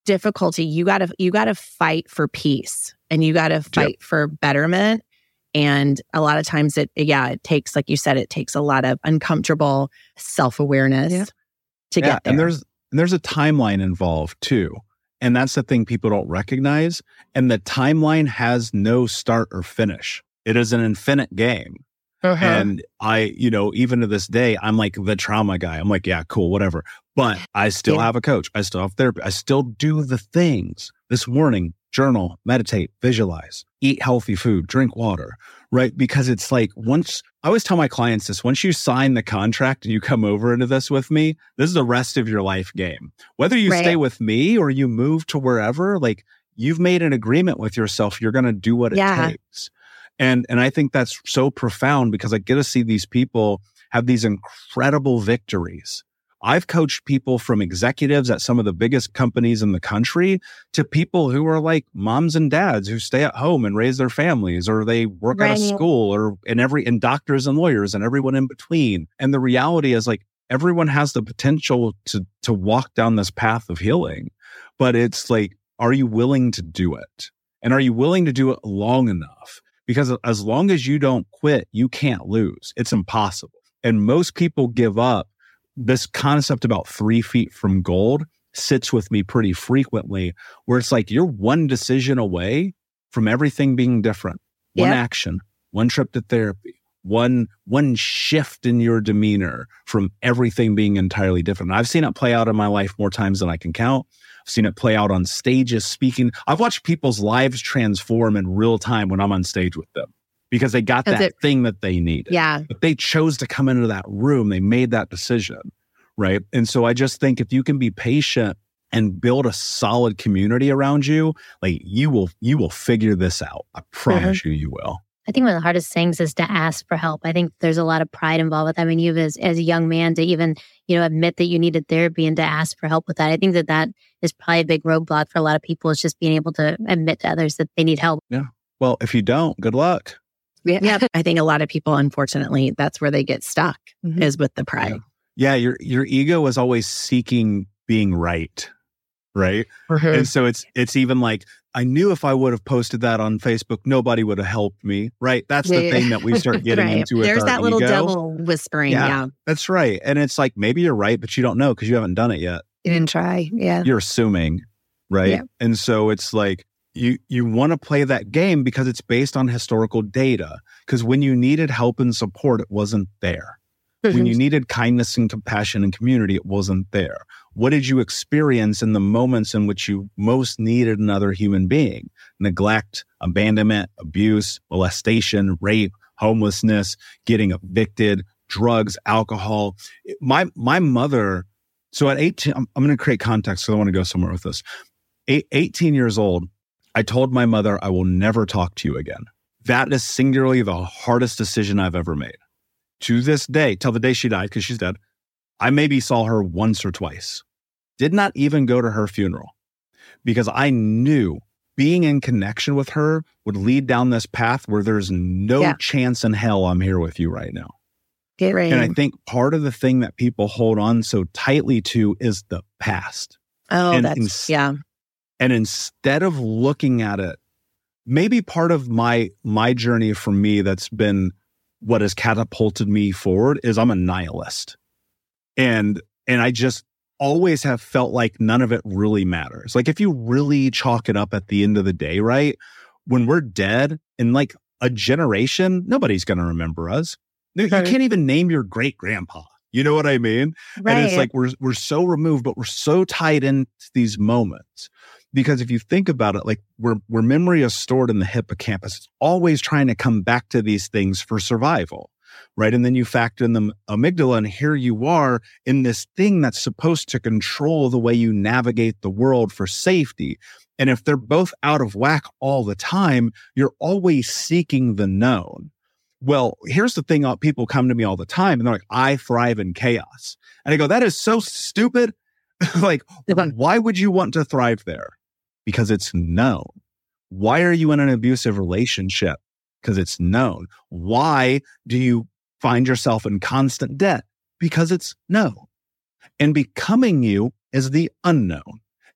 [SPEAKER 3] difficulty, you got to you got to fight for peace and you got to fight yep. for betterment. And a lot of times it, yeah, it takes, like you said, it takes a lot of uncomfortable self-awareness yeah. to
[SPEAKER 4] yeah,
[SPEAKER 3] get there.
[SPEAKER 4] And there's, and there's a timeline involved too. And that's the thing people don't recognize. And the timeline has no start or finish. It is an infinite game. Uh-huh. And I, you know, even to this day, I'm like the trauma guy. I'm like, yeah, cool, whatever. But I still yeah. have a coach. I still have therapy. I still do the things. This morning, journal, meditate, visualize, eat healthy food, drink water, right? Because it's like once, I always tell my clients this, once you sign the contract and you come over into this with me, this is the rest of your life game. Whether you right. stay with me or you move to wherever, like you've made an agreement with yourself, you're going to do what it yeah. takes. And and I think that's so profound because I get to see these people have these incredible victories. I've coached people from executives at some of the biggest companies in the country to people who are like moms and dads who stay at home and raise their families, or they work right. at a school, or in every and doctors and lawyers and everyone in between. And the reality is like everyone has the potential to to walk down this path of healing. But it's like, are you willing to do it? And are you willing to do it long enough? Because as long as you don't quit, you can't lose. It's impossible. And most people give up. This concept about three feet from gold sits with me pretty frequently, where it's like you're one decision away from everything being different. One yep. action, one trip to therapy, one one shift in your demeanor from everything being entirely different. And I've seen it play out in my life more times than I can count. I've seen it play out on stages, speaking. I've watched people's lives transform in real time when I'm on stage with them because they got that it, thing that they needed.
[SPEAKER 3] Yeah.
[SPEAKER 4] But they chose to come into that room. They made that decision, right? And so I just think if you can be patient and build a solid community around you, like you will, you will figure this out. I promise mm-hmm. you, you will.
[SPEAKER 2] I think one of the hardest things is to ask for help. I think there's a lot of pride involved with that. I mean, you as, as a young man to even, you know, admit that you needed therapy and to ask for help with that. I think that that is probably a big roadblock for a lot of people, is just being able to admit to others that they need help.
[SPEAKER 4] Yeah. Well, if you don't, good luck.
[SPEAKER 3] Yeah. yeah. I think a lot of people, unfortunately, that's where they get stuck mm-hmm. is with the pride.
[SPEAKER 4] Yeah. yeah. Your, your ego is always seeking being right. Right. Mm-hmm. And so it's, it's even like, I knew if I would have posted that on Facebook, nobody would have helped me. Right. That's the yeah, thing that we start getting
[SPEAKER 3] right.
[SPEAKER 4] into. With
[SPEAKER 3] There's
[SPEAKER 4] our
[SPEAKER 3] that little
[SPEAKER 4] ego.
[SPEAKER 3] devil whispering. Yeah, yeah.
[SPEAKER 4] That's right. And it's like, maybe you're right, but you don't know because you haven't done it yet.
[SPEAKER 5] You didn't try. Yeah.
[SPEAKER 4] You're assuming. Right. Yeah. And so it's like, you, you want to play that game because it's based on historical data. Because when you needed help and support, it wasn't there. When you needed kindness and compassion and community, it wasn't there. What did you experience in the moments in which you most needed another human being? Neglect, abandonment, abuse, molestation, rape, homelessness, getting evicted, drugs, alcohol. My my mother, so at eighteen, I'm, I'm going to create context because I want to go somewhere with this. Eight, eighteen years old, I told my mother, I will never talk to you again. That is singularly the hardest decision I've ever made. To this day, till the day she died, because she's dead, I maybe saw her once or twice. Did not even go to her funeral because I knew being in connection with her would lead down this path where there's no yeah. chance in hell I'm here with you right now.
[SPEAKER 3] Get ready.
[SPEAKER 4] And I think part of the thing that people hold on so tightly to is the past.
[SPEAKER 3] Oh,
[SPEAKER 4] and
[SPEAKER 3] that's,
[SPEAKER 4] ins-
[SPEAKER 3] yeah.
[SPEAKER 4] And instead of looking at it, maybe part of my my journey for me that's been what has catapulted me forward is I'm a nihilist. And and I just always have felt like none of it really matters. Like if you really chalk it up at the end of the day, right? When we're dead in like a generation, nobody's going to remember us. You
[SPEAKER 3] right.
[SPEAKER 4] can't even name your great grandpa. You know what I mean?
[SPEAKER 3] Right.
[SPEAKER 4] And it's like we're we're so removed, but we're so tied into these moments. Because if you think about it, like where, where memory is stored in the hippocampus, it's always trying to come back to these things for survival, right? And then you factor in the amygdala, and here you are in this thing that's supposed to control the way you navigate the world for safety. And if they're both out of whack all the time, you're always seeking the known. Well, here's the thing, people come to me all the time and they're like, I thrive in chaos. And I go, that is so stupid. Like, why would you want to thrive there? Because it's known. Why are you in an abusive relationship? Because it's known. Why do you find yourself in constant debt? Because it's known. And becoming you is the unknown.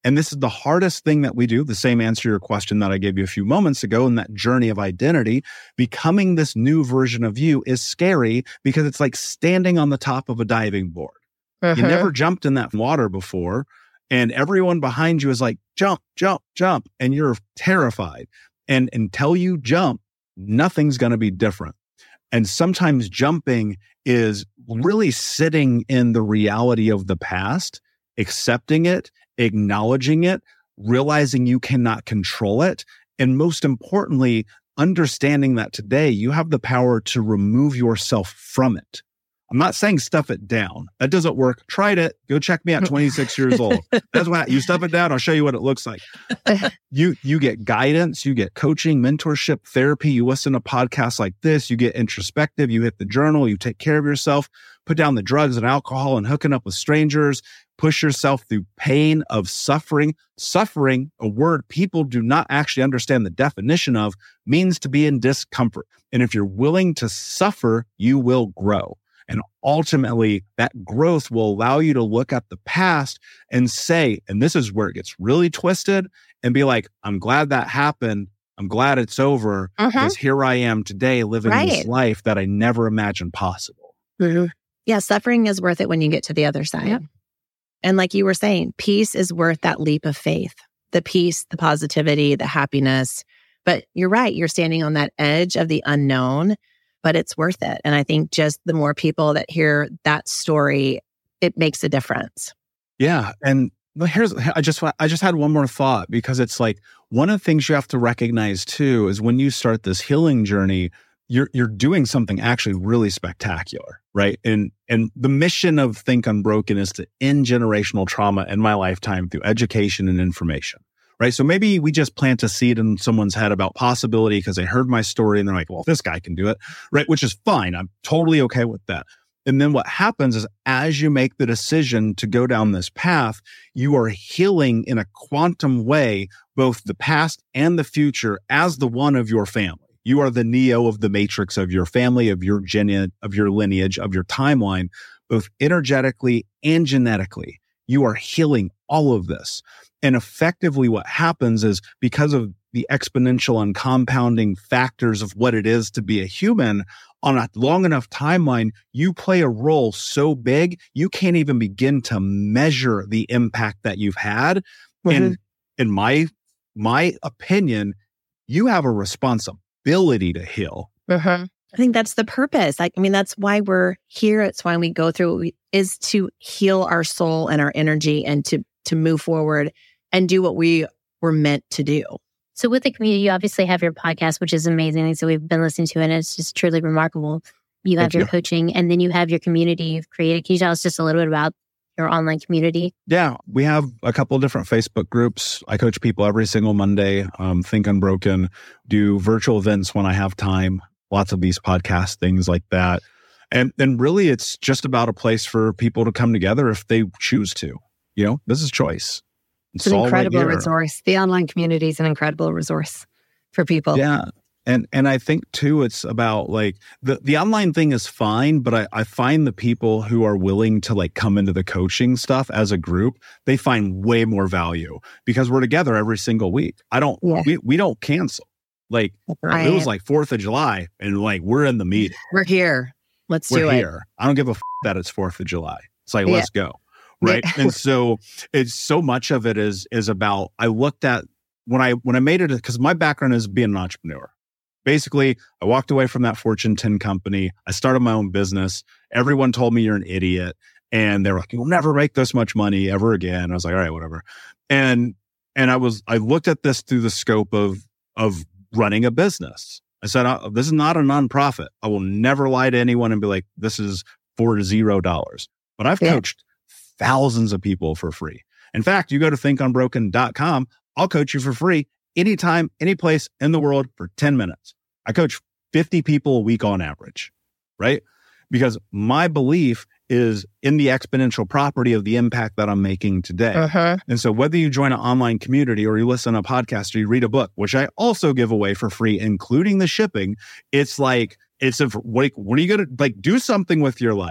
[SPEAKER 4] And this is the hardest thing that we do. The same answer to your question that I gave you a few moments ago in that journey of identity. Becoming this new version of you is scary because it's like standing on the top of a diving board. Uh-huh. You never jumped in that water before. And everyone behind you is like, jump, jump, jump. And you're terrified. And until you jump, nothing's going to be different. And sometimes jumping is really sitting in the reality of the past, accepting it, acknowledging it, realizing you cannot control it. And most importantly, understanding that today you have the power to remove yourself from it. I'm not saying stuff it down. That doesn't work. Tried it. Go check me out, twenty-six years old. That's what you stuff it down. I'll show you what it looks like. You you get guidance, you get coaching, mentorship, therapy. You listen to podcasts like this. You get introspective. You hit the journal. You take care of yourself. Put down the drugs and alcohol and hooking up with strangers. Push yourself through pain of suffering. Suffering, a word people do not actually understand the definition of, means to be in discomfort. And if you're willing to suffer, you will grow. And ultimately, that growth will allow you to look at the past and say, and this is where it gets really twisted, and be like, I'm glad that happened. I'm glad it's over uh-huh. because here I am today living right. this life that I never imagined possible.
[SPEAKER 3] Mm-hmm. Yeah, suffering is worth it when you get to the other side. Yep. And like you were saying, peace is worth that leap of faith, the peace, the positivity, the happiness. But you're right. You're standing on that edge of the unknown. But it's worth it. And I think just the more people that hear that story, it makes a difference.
[SPEAKER 4] Yeah. And here's, I just, I just had one more thought, because it's like, one of the things you have to recognize too, is when you start this healing journey, you're, you're doing something actually really spectacular, right? And, and the mission of Think Unbroken is to end generational trauma in my lifetime through education and information. Right. So maybe we just plant a seed in someone's head about possibility because they heard my story and they're like, well, this guy can do it. Right. Which is fine. I'm totally okay with that. And then what happens is, as you make the decision to go down this path, you are healing in a quantum way, both the past and the future as the one of your family. You are the Neo of the matrix of your family, of your gene, of your lineage, of your timeline, both energetically and genetically. You are healing all of this. And effectively what happens is, because of the exponential and compounding factors of what it is to be a human, on a long enough timeline, you play a role so big, you can't even begin to measure the impact that you've had. Mm-hmm. And in my, my opinion, you have a responsibility to heal.
[SPEAKER 3] Mm-hmm. I think that's the purpose. Like, I mean, that's why we're here. It's why we go through what we, is to heal our soul and our energy, and to to move forward and do what we were meant to do.
[SPEAKER 2] So with the community, you obviously have your podcast, which is amazing. So we've been listening to it, and it's just truly remarkable. You have Thank your you. coaching, and then you have your community you've created. Can you tell us just a little bit about your online community?
[SPEAKER 4] Yeah, we have a couple of different Facebook groups. I coach people every single Monday. Um, Think Unbroken, do virtual events when I have time. Lots of these podcast things like that. And and really, it's just about a place for people to come together if they choose to. You know, this is choice.
[SPEAKER 5] It's, it's an incredible right resource. The online community is an incredible resource for people.
[SPEAKER 4] Yeah. And and I think too, it's about like the, the online thing is fine, but I, I find the people who are willing to like come into the coaching stuff as a group, they find way more value because we're together every single week. I don't, yeah. we, we don't cancel. Like right. It was like fourth of July and like, we're in the meeting.
[SPEAKER 3] We're here. Let's
[SPEAKER 4] we're
[SPEAKER 3] do
[SPEAKER 4] here.
[SPEAKER 3] it.
[SPEAKER 4] I don't give a f- that it's fourth of July. It's like, yeah. let's go. Right. Yeah. And so it's so much of it is, is about, I looked at when I, when I made it, because my background is being an entrepreneur. Basically, I walked away from that Fortune ten company. I started my own business. Everyone told me you're an idiot. And they were like, you'll never make this much money ever again. I was like, all right, whatever. And, and I was, I looked at this through the scope of, of running a business. I said, oh, this is not a nonprofit. I will never lie to anyone and be like, this is for zero dollars. But I've yeah. coached thousands of people for free. In fact, you go to think unbroken dot com, I'll coach you for free anytime, any place in the world for ten minutes. I coach fifty people a week on average, right? Because my belief is in the exponential property of the impact that I'm making today. Uh-huh. And so whether you join an online community or you listen to a podcast or you read a book, which I also give away for free, including the shipping, it's like, it's a, what, what are you going to like do something with your life?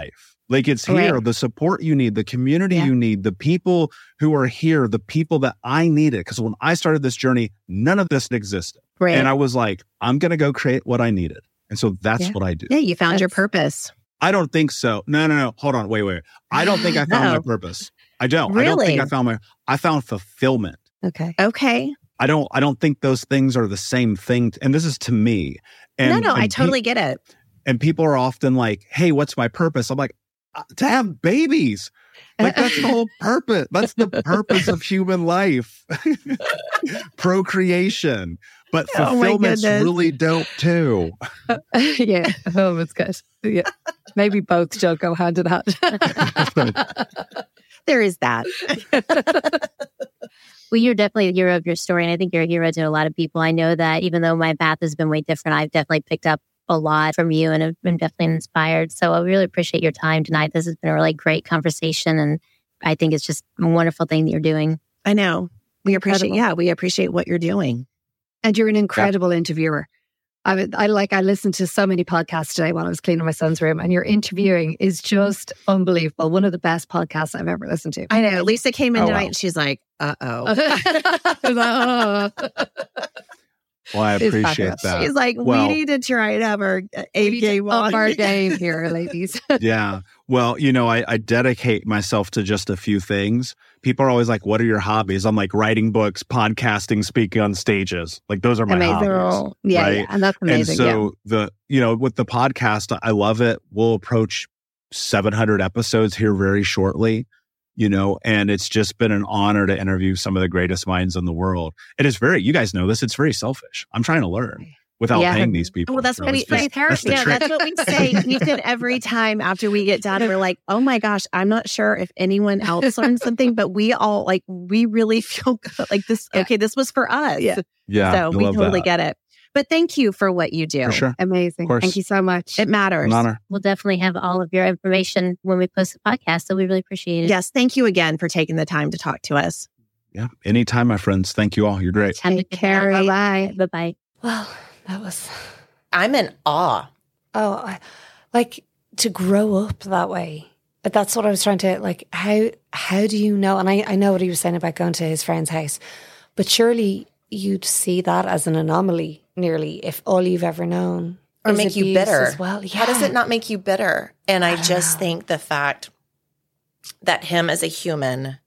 [SPEAKER 4] Like it's here,
[SPEAKER 3] Right.
[SPEAKER 4] the support you need, the community
[SPEAKER 3] Yeah.
[SPEAKER 4] you need, the people who are here, the people that I needed. Because when I started this journey, none of this existed.
[SPEAKER 3] Right.
[SPEAKER 4] And I was like, I'm going to go create what I needed. And so that's
[SPEAKER 5] Yeah.
[SPEAKER 4] what I do.
[SPEAKER 3] yeah, you found your
[SPEAKER 5] That's-
[SPEAKER 3] purpose.
[SPEAKER 4] I don't think so. No, no, no. Hold on. Wait, wait. I don't think I found my
[SPEAKER 3] No.
[SPEAKER 4] purpose. I don't. I don't think
[SPEAKER 3] Really?
[SPEAKER 4] I found my, I found fulfillment.
[SPEAKER 5] Okay.
[SPEAKER 3] Okay.
[SPEAKER 4] I don't, I don't think those things are the same thing. And this is to me. And,
[SPEAKER 3] no, no,
[SPEAKER 4] and
[SPEAKER 3] I
[SPEAKER 4] pe-
[SPEAKER 3] totally get it.
[SPEAKER 4] and people are often like, hey, what's my purpose? I'm like, "Uh, to have babies. Like that's the whole purpose. That's the purpose of human life. Procreation. But
[SPEAKER 3] Oh my
[SPEAKER 4] fulfillment's
[SPEAKER 3] goodness.
[SPEAKER 4] really dope too.
[SPEAKER 5] yeah. Oh, it's good. Yeah. Maybe both don't go hand in hand.
[SPEAKER 3] There is that.
[SPEAKER 2] Well, you're definitely a hero of your story, and I think you're a hero to a lot of people. I know that even though my path has been way different, I've definitely picked up a lot from you and have been definitely inspired. So I really appreciate your time tonight. This has been a really great conversation, and I think it's just a wonderful thing that you're doing.
[SPEAKER 3] I know. We appreciate,
[SPEAKER 5] Incredible.
[SPEAKER 3] yeah, we appreciate what you're doing.
[SPEAKER 5] And you're an incredible interviewer. I would, I like, I listened to so many podcasts today while I was cleaning my son's room, and your interviewing is just unbelievable. One of the best podcasts I've ever listened to.
[SPEAKER 3] I know. Lisa came in
[SPEAKER 4] Oh,
[SPEAKER 3] tonight
[SPEAKER 4] wow.
[SPEAKER 3] and she's like, uh oh.
[SPEAKER 4] Well, I
[SPEAKER 5] It's
[SPEAKER 4] appreciate
[SPEAKER 5] fabulous.
[SPEAKER 4] that.
[SPEAKER 3] She's like,
[SPEAKER 4] Well-
[SPEAKER 3] we need to try to have our uh,
[SPEAKER 5] We
[SPEAKER 3] A
[SPEAKER 5] need to
[SPEAKER 3] game
[SPEAKER 5] up
[SPEAKER 3] on.
[SPEAKER 5] our game here, ladies.
[SPEAKER 4] Yeah. Well, you know, I, I dedicate myself to just a few things. People are always like, what are your hobbies? I'm like writing books, podcasting, speaking on stages. Like those are my
[SPEAKER 5] Amazing.
[SPEAKER 4] hobbies.
[SPEAKER 5] Yeah,
[SPEAKER 4] right?
[SPEAKER 5] yeah, and that's amazing.
[SPEAKER 4] And so the, you know, with the podcast, I love it. We'll approach seven hundred episodes here very shortly, you know, and it's just been an honor to interview some of the greatest minds in the world. It is very, you guys know this, it's very selfish. I'm trying to learn without
[SPEAKER 5] Yeah.
[SPEAKER 4] paying these people.
[SPEAKER 3] Well, that's
[SPEAKER 4] So
[SPEAKER 3] what we,
[SPEAKER 4] it's just-
[SPEAKER 3] that's,
[SPEAKER 4] that's the
[SPEAKER 3] yeah,
[SPEAKER 4] trick.
[SPEAKER 3] that's what we say. We said every time after we get done, we're like, oh my gosh, I'm not sure if anyone else learned something, but we all like, we really feel good. Like this,
[SPEAKER 5] Yeah.
[SPEAKER 3] okay, this was for us.
[SPEAKER 5] Yeah.
[SPEAKER 4] Yeah.
[SPEAKER 3] So
[SPEAKER 4] I
[SPEAKER 3] we
[SPEAKER 4] love
[SPEAKER 3] totally
[SPEAKER 4] that.
[SPEAKER 3] get it. But thank you for what you do.
[SPEAKER 4] For sure.
[SPEAKER 5] yeah. Amazing.
[SPEAKER 4] Of course.
[SPEAKER 5] Thank you so much.
[SPEAKER 3] It matters.
[SPEAKER 4] An honor.
[SPEAKER 2] We'll definitely have all of your information when we post the podcast. So we really appreciate it.
[SPEAKER 3] Yes. Thank you again for taking the time to talk to us.
[SPEAKER 4] Yeah. Anytime, my friends. Thank you all. You're great.
[SPEAKER 2] Have a
[SPEAKER 5] Take
[SPEAKER 2] good
[SPEAKER 5] care.
[SPEAKER 2] night.
[SPEAKER 5] Bye-bye.
[SPEAKER 2] Bye-bye.
[SPEAKER 6] Well, that was,
[SPEAKER 7] I'm in awe.
[SPEAKER 6] oh, I, like to grow up that way. But that's what I was trying to, like, how how do you know? And I, I know what he was saying about going to his friend's house, but surely you'd see that as an anomaly nearly if all you've ever known
[SPEAKER 7] Or
[SPEAKER 6] is
[SPEAKER 7] make you
[SPEAKER 6] abuse
[SPEAKER 7] bitter.
[SPEAKER 6] as well. Yeah.
[SPEAKER 7] How does it not make you bitter? And I,
[SPEAKER 6] I don't
[SPEAKER 7] just
[SPEAKER 6] know.
[SPEAKER 7] think the fact that him as a human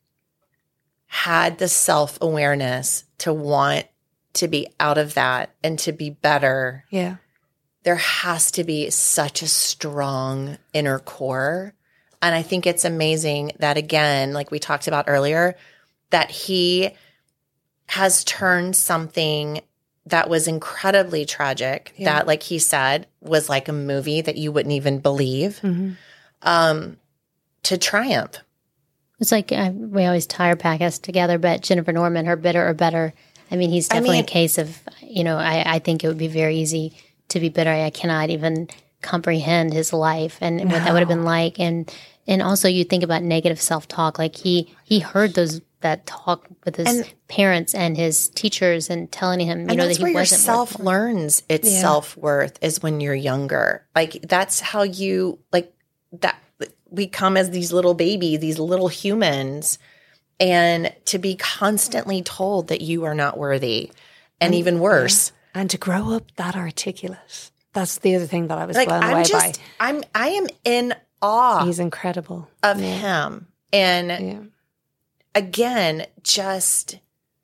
[SPEAKER 7] had the self-awareness to want to be out of that and to be better.
[SPEAKER 6] Yeah.
[SPEAKER 7] There has to be such a strong inner core. And I think it's amazing that, again, like we talked about earlier, that he has turned something that was incredibly tragic,
[SPEAKER 6] Yeah.
[SPEAKER 7] that, like he said, was like a movie that you wouldn't even believe,
[SPEAKER 6] Mm-hmm.
[SPEAKER 7] um, to triumph.
[SPEAKER 2] It's like uh, we always tie our podcast together, but Jennifer Norman, her bitter or better. I mean, he's
[SPEAKER 7] I
[SPEAKER 2] definitely
[SPEAKER 7] mean-
[SPEAKER 2] a case of, you know, I, I think it would be very easy to be bitter. I cannot even comprehend his life and what that would have been like. And and also you think about negative self-talk. Like he he heard those that talk with his
[SPEAKER 7] And-
[SPEAKER 2] parents and his teachers and telling him, you
[SPEAKER 7] And
[SPEAKER 2] know,
[SPEAKER 7] that's
[SPEAKER 2] that he
[SPEAKER 7] where your
[SPEAKER 2] wasn't worth
[SPEAKER 7] self
[SPEAKER 2] more.
[SPEAKER 7] learns its
[SPEAKER 6] Yeah.
[SPEAKER 7] self worth is when you're younger. Like that's how you like that. We come as these little babies, these little humans, and to be constantly told that you are not worthy, and even worse,
[SPEAKER 6] And to grow up that articulate. That's the other thing that I was
[SPEAKER 7] like
[SPEAKER 6] blown
[SPEAKER 7] I'm
[SPEAKER 6] away
[SPEAKER 7] just, I'm, I am in awe
[SPEAKER 6] by. He's incredible.
[SPEAKER 7] of
[SPEAKER 6] Yeah.
[SPEAKER 7] him, and
[SPEAKER 6] Yeah.
[SPEAKER 7] again, just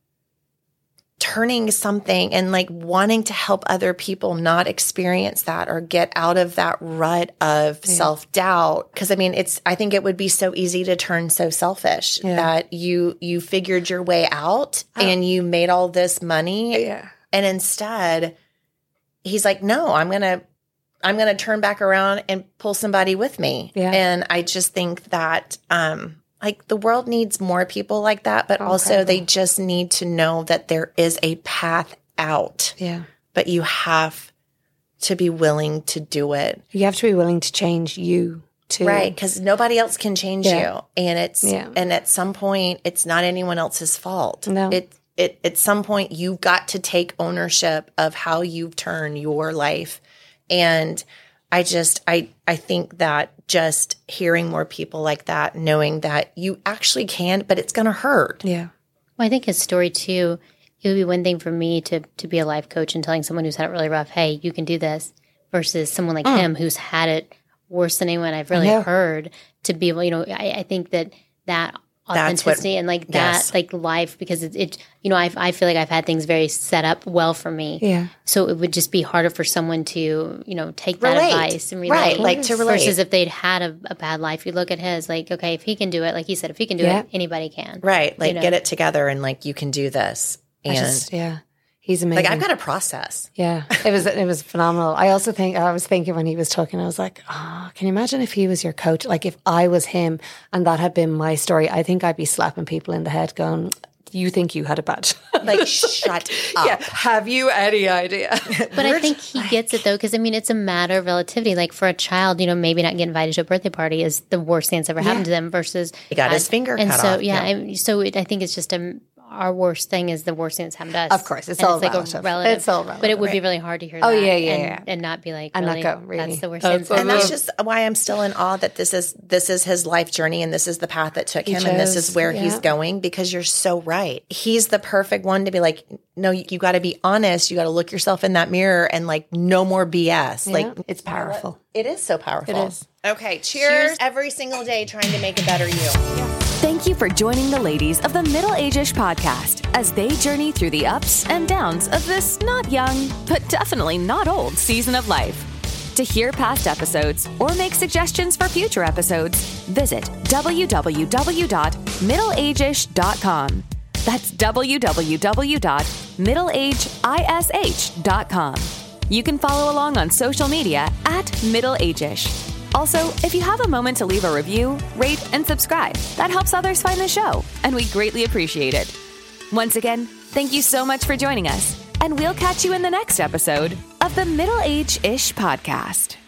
[SPEAKER 7] turning something and like wanting to help other people not experience that or get out of that rut of
[SPEAKER 6] Yeah.
[SPEAKER 7] self-doubt. Cause I mean, it's, I think it would be so easy to turn so selfish
[SPEAKER 6] Yeah.
[SPEAKER 7] that you, you figured your way out and you made all this money.
[SPEAKER 6] Yeah.
[SPEAKER 7] And instead he's like, no, I'm going to, I'm going to turn back around and pull somebody with me.
[SPEAKER 6] Yeah.
[SPEAKER 7] And I just think that, um, like the world needs more people like that, but also
[SPEAKER 6] Incredible.
[SPEAKER 7] they just need to know that there is a path out,
[SPEAKER 6] Yeah.
[SPEAKER 7] but you have to be willing to do it.
[SPEAKER 6] You have to be willing to change you too.
[SPEAKER 7] Right. Cause nobody else can change
[SPEAKER 6] Yeah.
[SPEAKER 7] you. And it's,
[SPEAKER 6] Yeah.
[SPEAKER 7] and at some point it's not anyone else's fault.
[SPEAKER 6] No.
[SPEAKER 7] It, it, at some point you've got to take ownership of how you've turned your life. And I just, I, I think that just hearing more people like that, knowing that you actually can, but it's going to hurt.
[SPEAKER 6] Yeah.
[SPEAKER 2] Well, I think his story too, it would be one thing for me to to be a life coach and telling someone who's had it really rough, hey, you can do this, versus someone like mm. him who's had it worse than anyone I've really heard, to be able, you know, I, I think that that authenticity what, and like that, yes. like life, because it, it you know, I I feel like I've had things very set up well for me.
[SPEAKER 6] Yeah.
[SPEAKER 2] So it would just be harder for someone to, you know, take that
[SPEAKER 7] relate.
[SPEAKER 2] advice and relate.
[SPEAKER 7] Right, like to relate.
[SPEAKER 2] Versus if they'd had a, a bad life, you look at his, like, okay, if he can do it, like he said, if he can do
[SPEAKER 6] yeah.
[SPEAKER 2] it, anybody can.
[SPEAKER 7] Right. Like
[SPEAKER 2] you know?
[SPEAKER 7] Get it together and like, you can do this. And
[SPEAKER 6] just, yeah. He's amazing.
[SPEAKER 7] Like I've got a process.
[SPEAKER 6] Yeah, it was it was phenomenal. I also think I was thinking when he was talking, I was like, oh, can you imagine if he was your coach? Like if I was him and that had been my story, I think I'd be slapping people in the head, going, "You think you had a bad time?"
[SPEAKER 7] Like shut up.
[SPEAKER 6] Yeah, have you any idea?
[SPEAKER 2] But I think he gets it though, because I mean, it's a matter of relativity. Like for a child, you know, maybe not get invited to a birthday party is the worst thing that's ever happened
[SPEAKER 6] yeah.
[SPEAKER 2] to them. Versus
[SPEAKER 7] he got
[SPEAKER 2] uh,
[SPEAKER 7] his finger
[SPEAKER 2] and
[SPEAKER 7] cut
[SPEAKER 2] so,
[SPEAKER 7] off.
[SPEAKER 2] Yeah,
[SPEAKER 7] Yeah.
[SPEAKER 2] I, so it, I think it's just a. Our worst thing is the worst thing that's happened to us.
[SPEAKER 6] Of course, it's
[SPEAKER 2] and
[SPEAKER 6] all
[SPEAKER 2] it's like
[SPEAKER 6] relative.
[SPEAKER 2] A relative.
[SPEAKER 6] It's all relative.
[SPEAKER 2] But it would be really hard to hear
[SPEAKER 6] oh,
[SPEAKER 2] that.
[SPEAKER 6] yeah, yeah,
[SPEAKER 2] and,
[SPEAKER 6] yeah.
[SPEAKER 2] and not be like,
[SPEAKER 6] and
[SPEAKER 2] really,
[SPEAKER 6] not go, really?
[SPEAKER 2] that's the worst
[SPEAKER 6] That's
[SPEAKER 2] thing.
[SPEAKER 7] And that's just why I'm still in awe that this is this is his life journey and this is the path that took
[SPEAKER 6] He
[SPEAKER 7] him
[SPEAKER 6] chose,
[SPEAKER 7] and this is where
[SPEAKER 6] yeah.
[SPEAKER 7] he's going, because you're so right. He's the perfect one to be like, no, you, you got to be honest. You got to look yourself in that mirror and like no more B S.
[SPEAKER 6] Yeah.
[SPEAKER 7] Like
[SPEAKER 6] it's powerful.
[SPEAKER 7] It is so powerful.
[SPEAKER 6] It is.
[SPEAKER 7] Okay, cheers. cheers. Every single day trying to make a better you. Yeah.
[SPEAKER 1] Thank you for joining the ladies of the Middle Age-ish podcast as they journey through the ups and downs of this not young, but definitely not old season of life. To hear past episodes or make suggestions for future episodes, visit w w w dot middle age ish dot com. That's w w w dot middle age ish dot com. You can follow along on social media at Middle Age-ish. Also, if you have a moment to leave a review, rate, and subscribe, that helps others find the show, and we greatly appreciate it. Once again, thank you so much for joining us, and we'll catch you in the next episode of the Middle Age-ish podcast.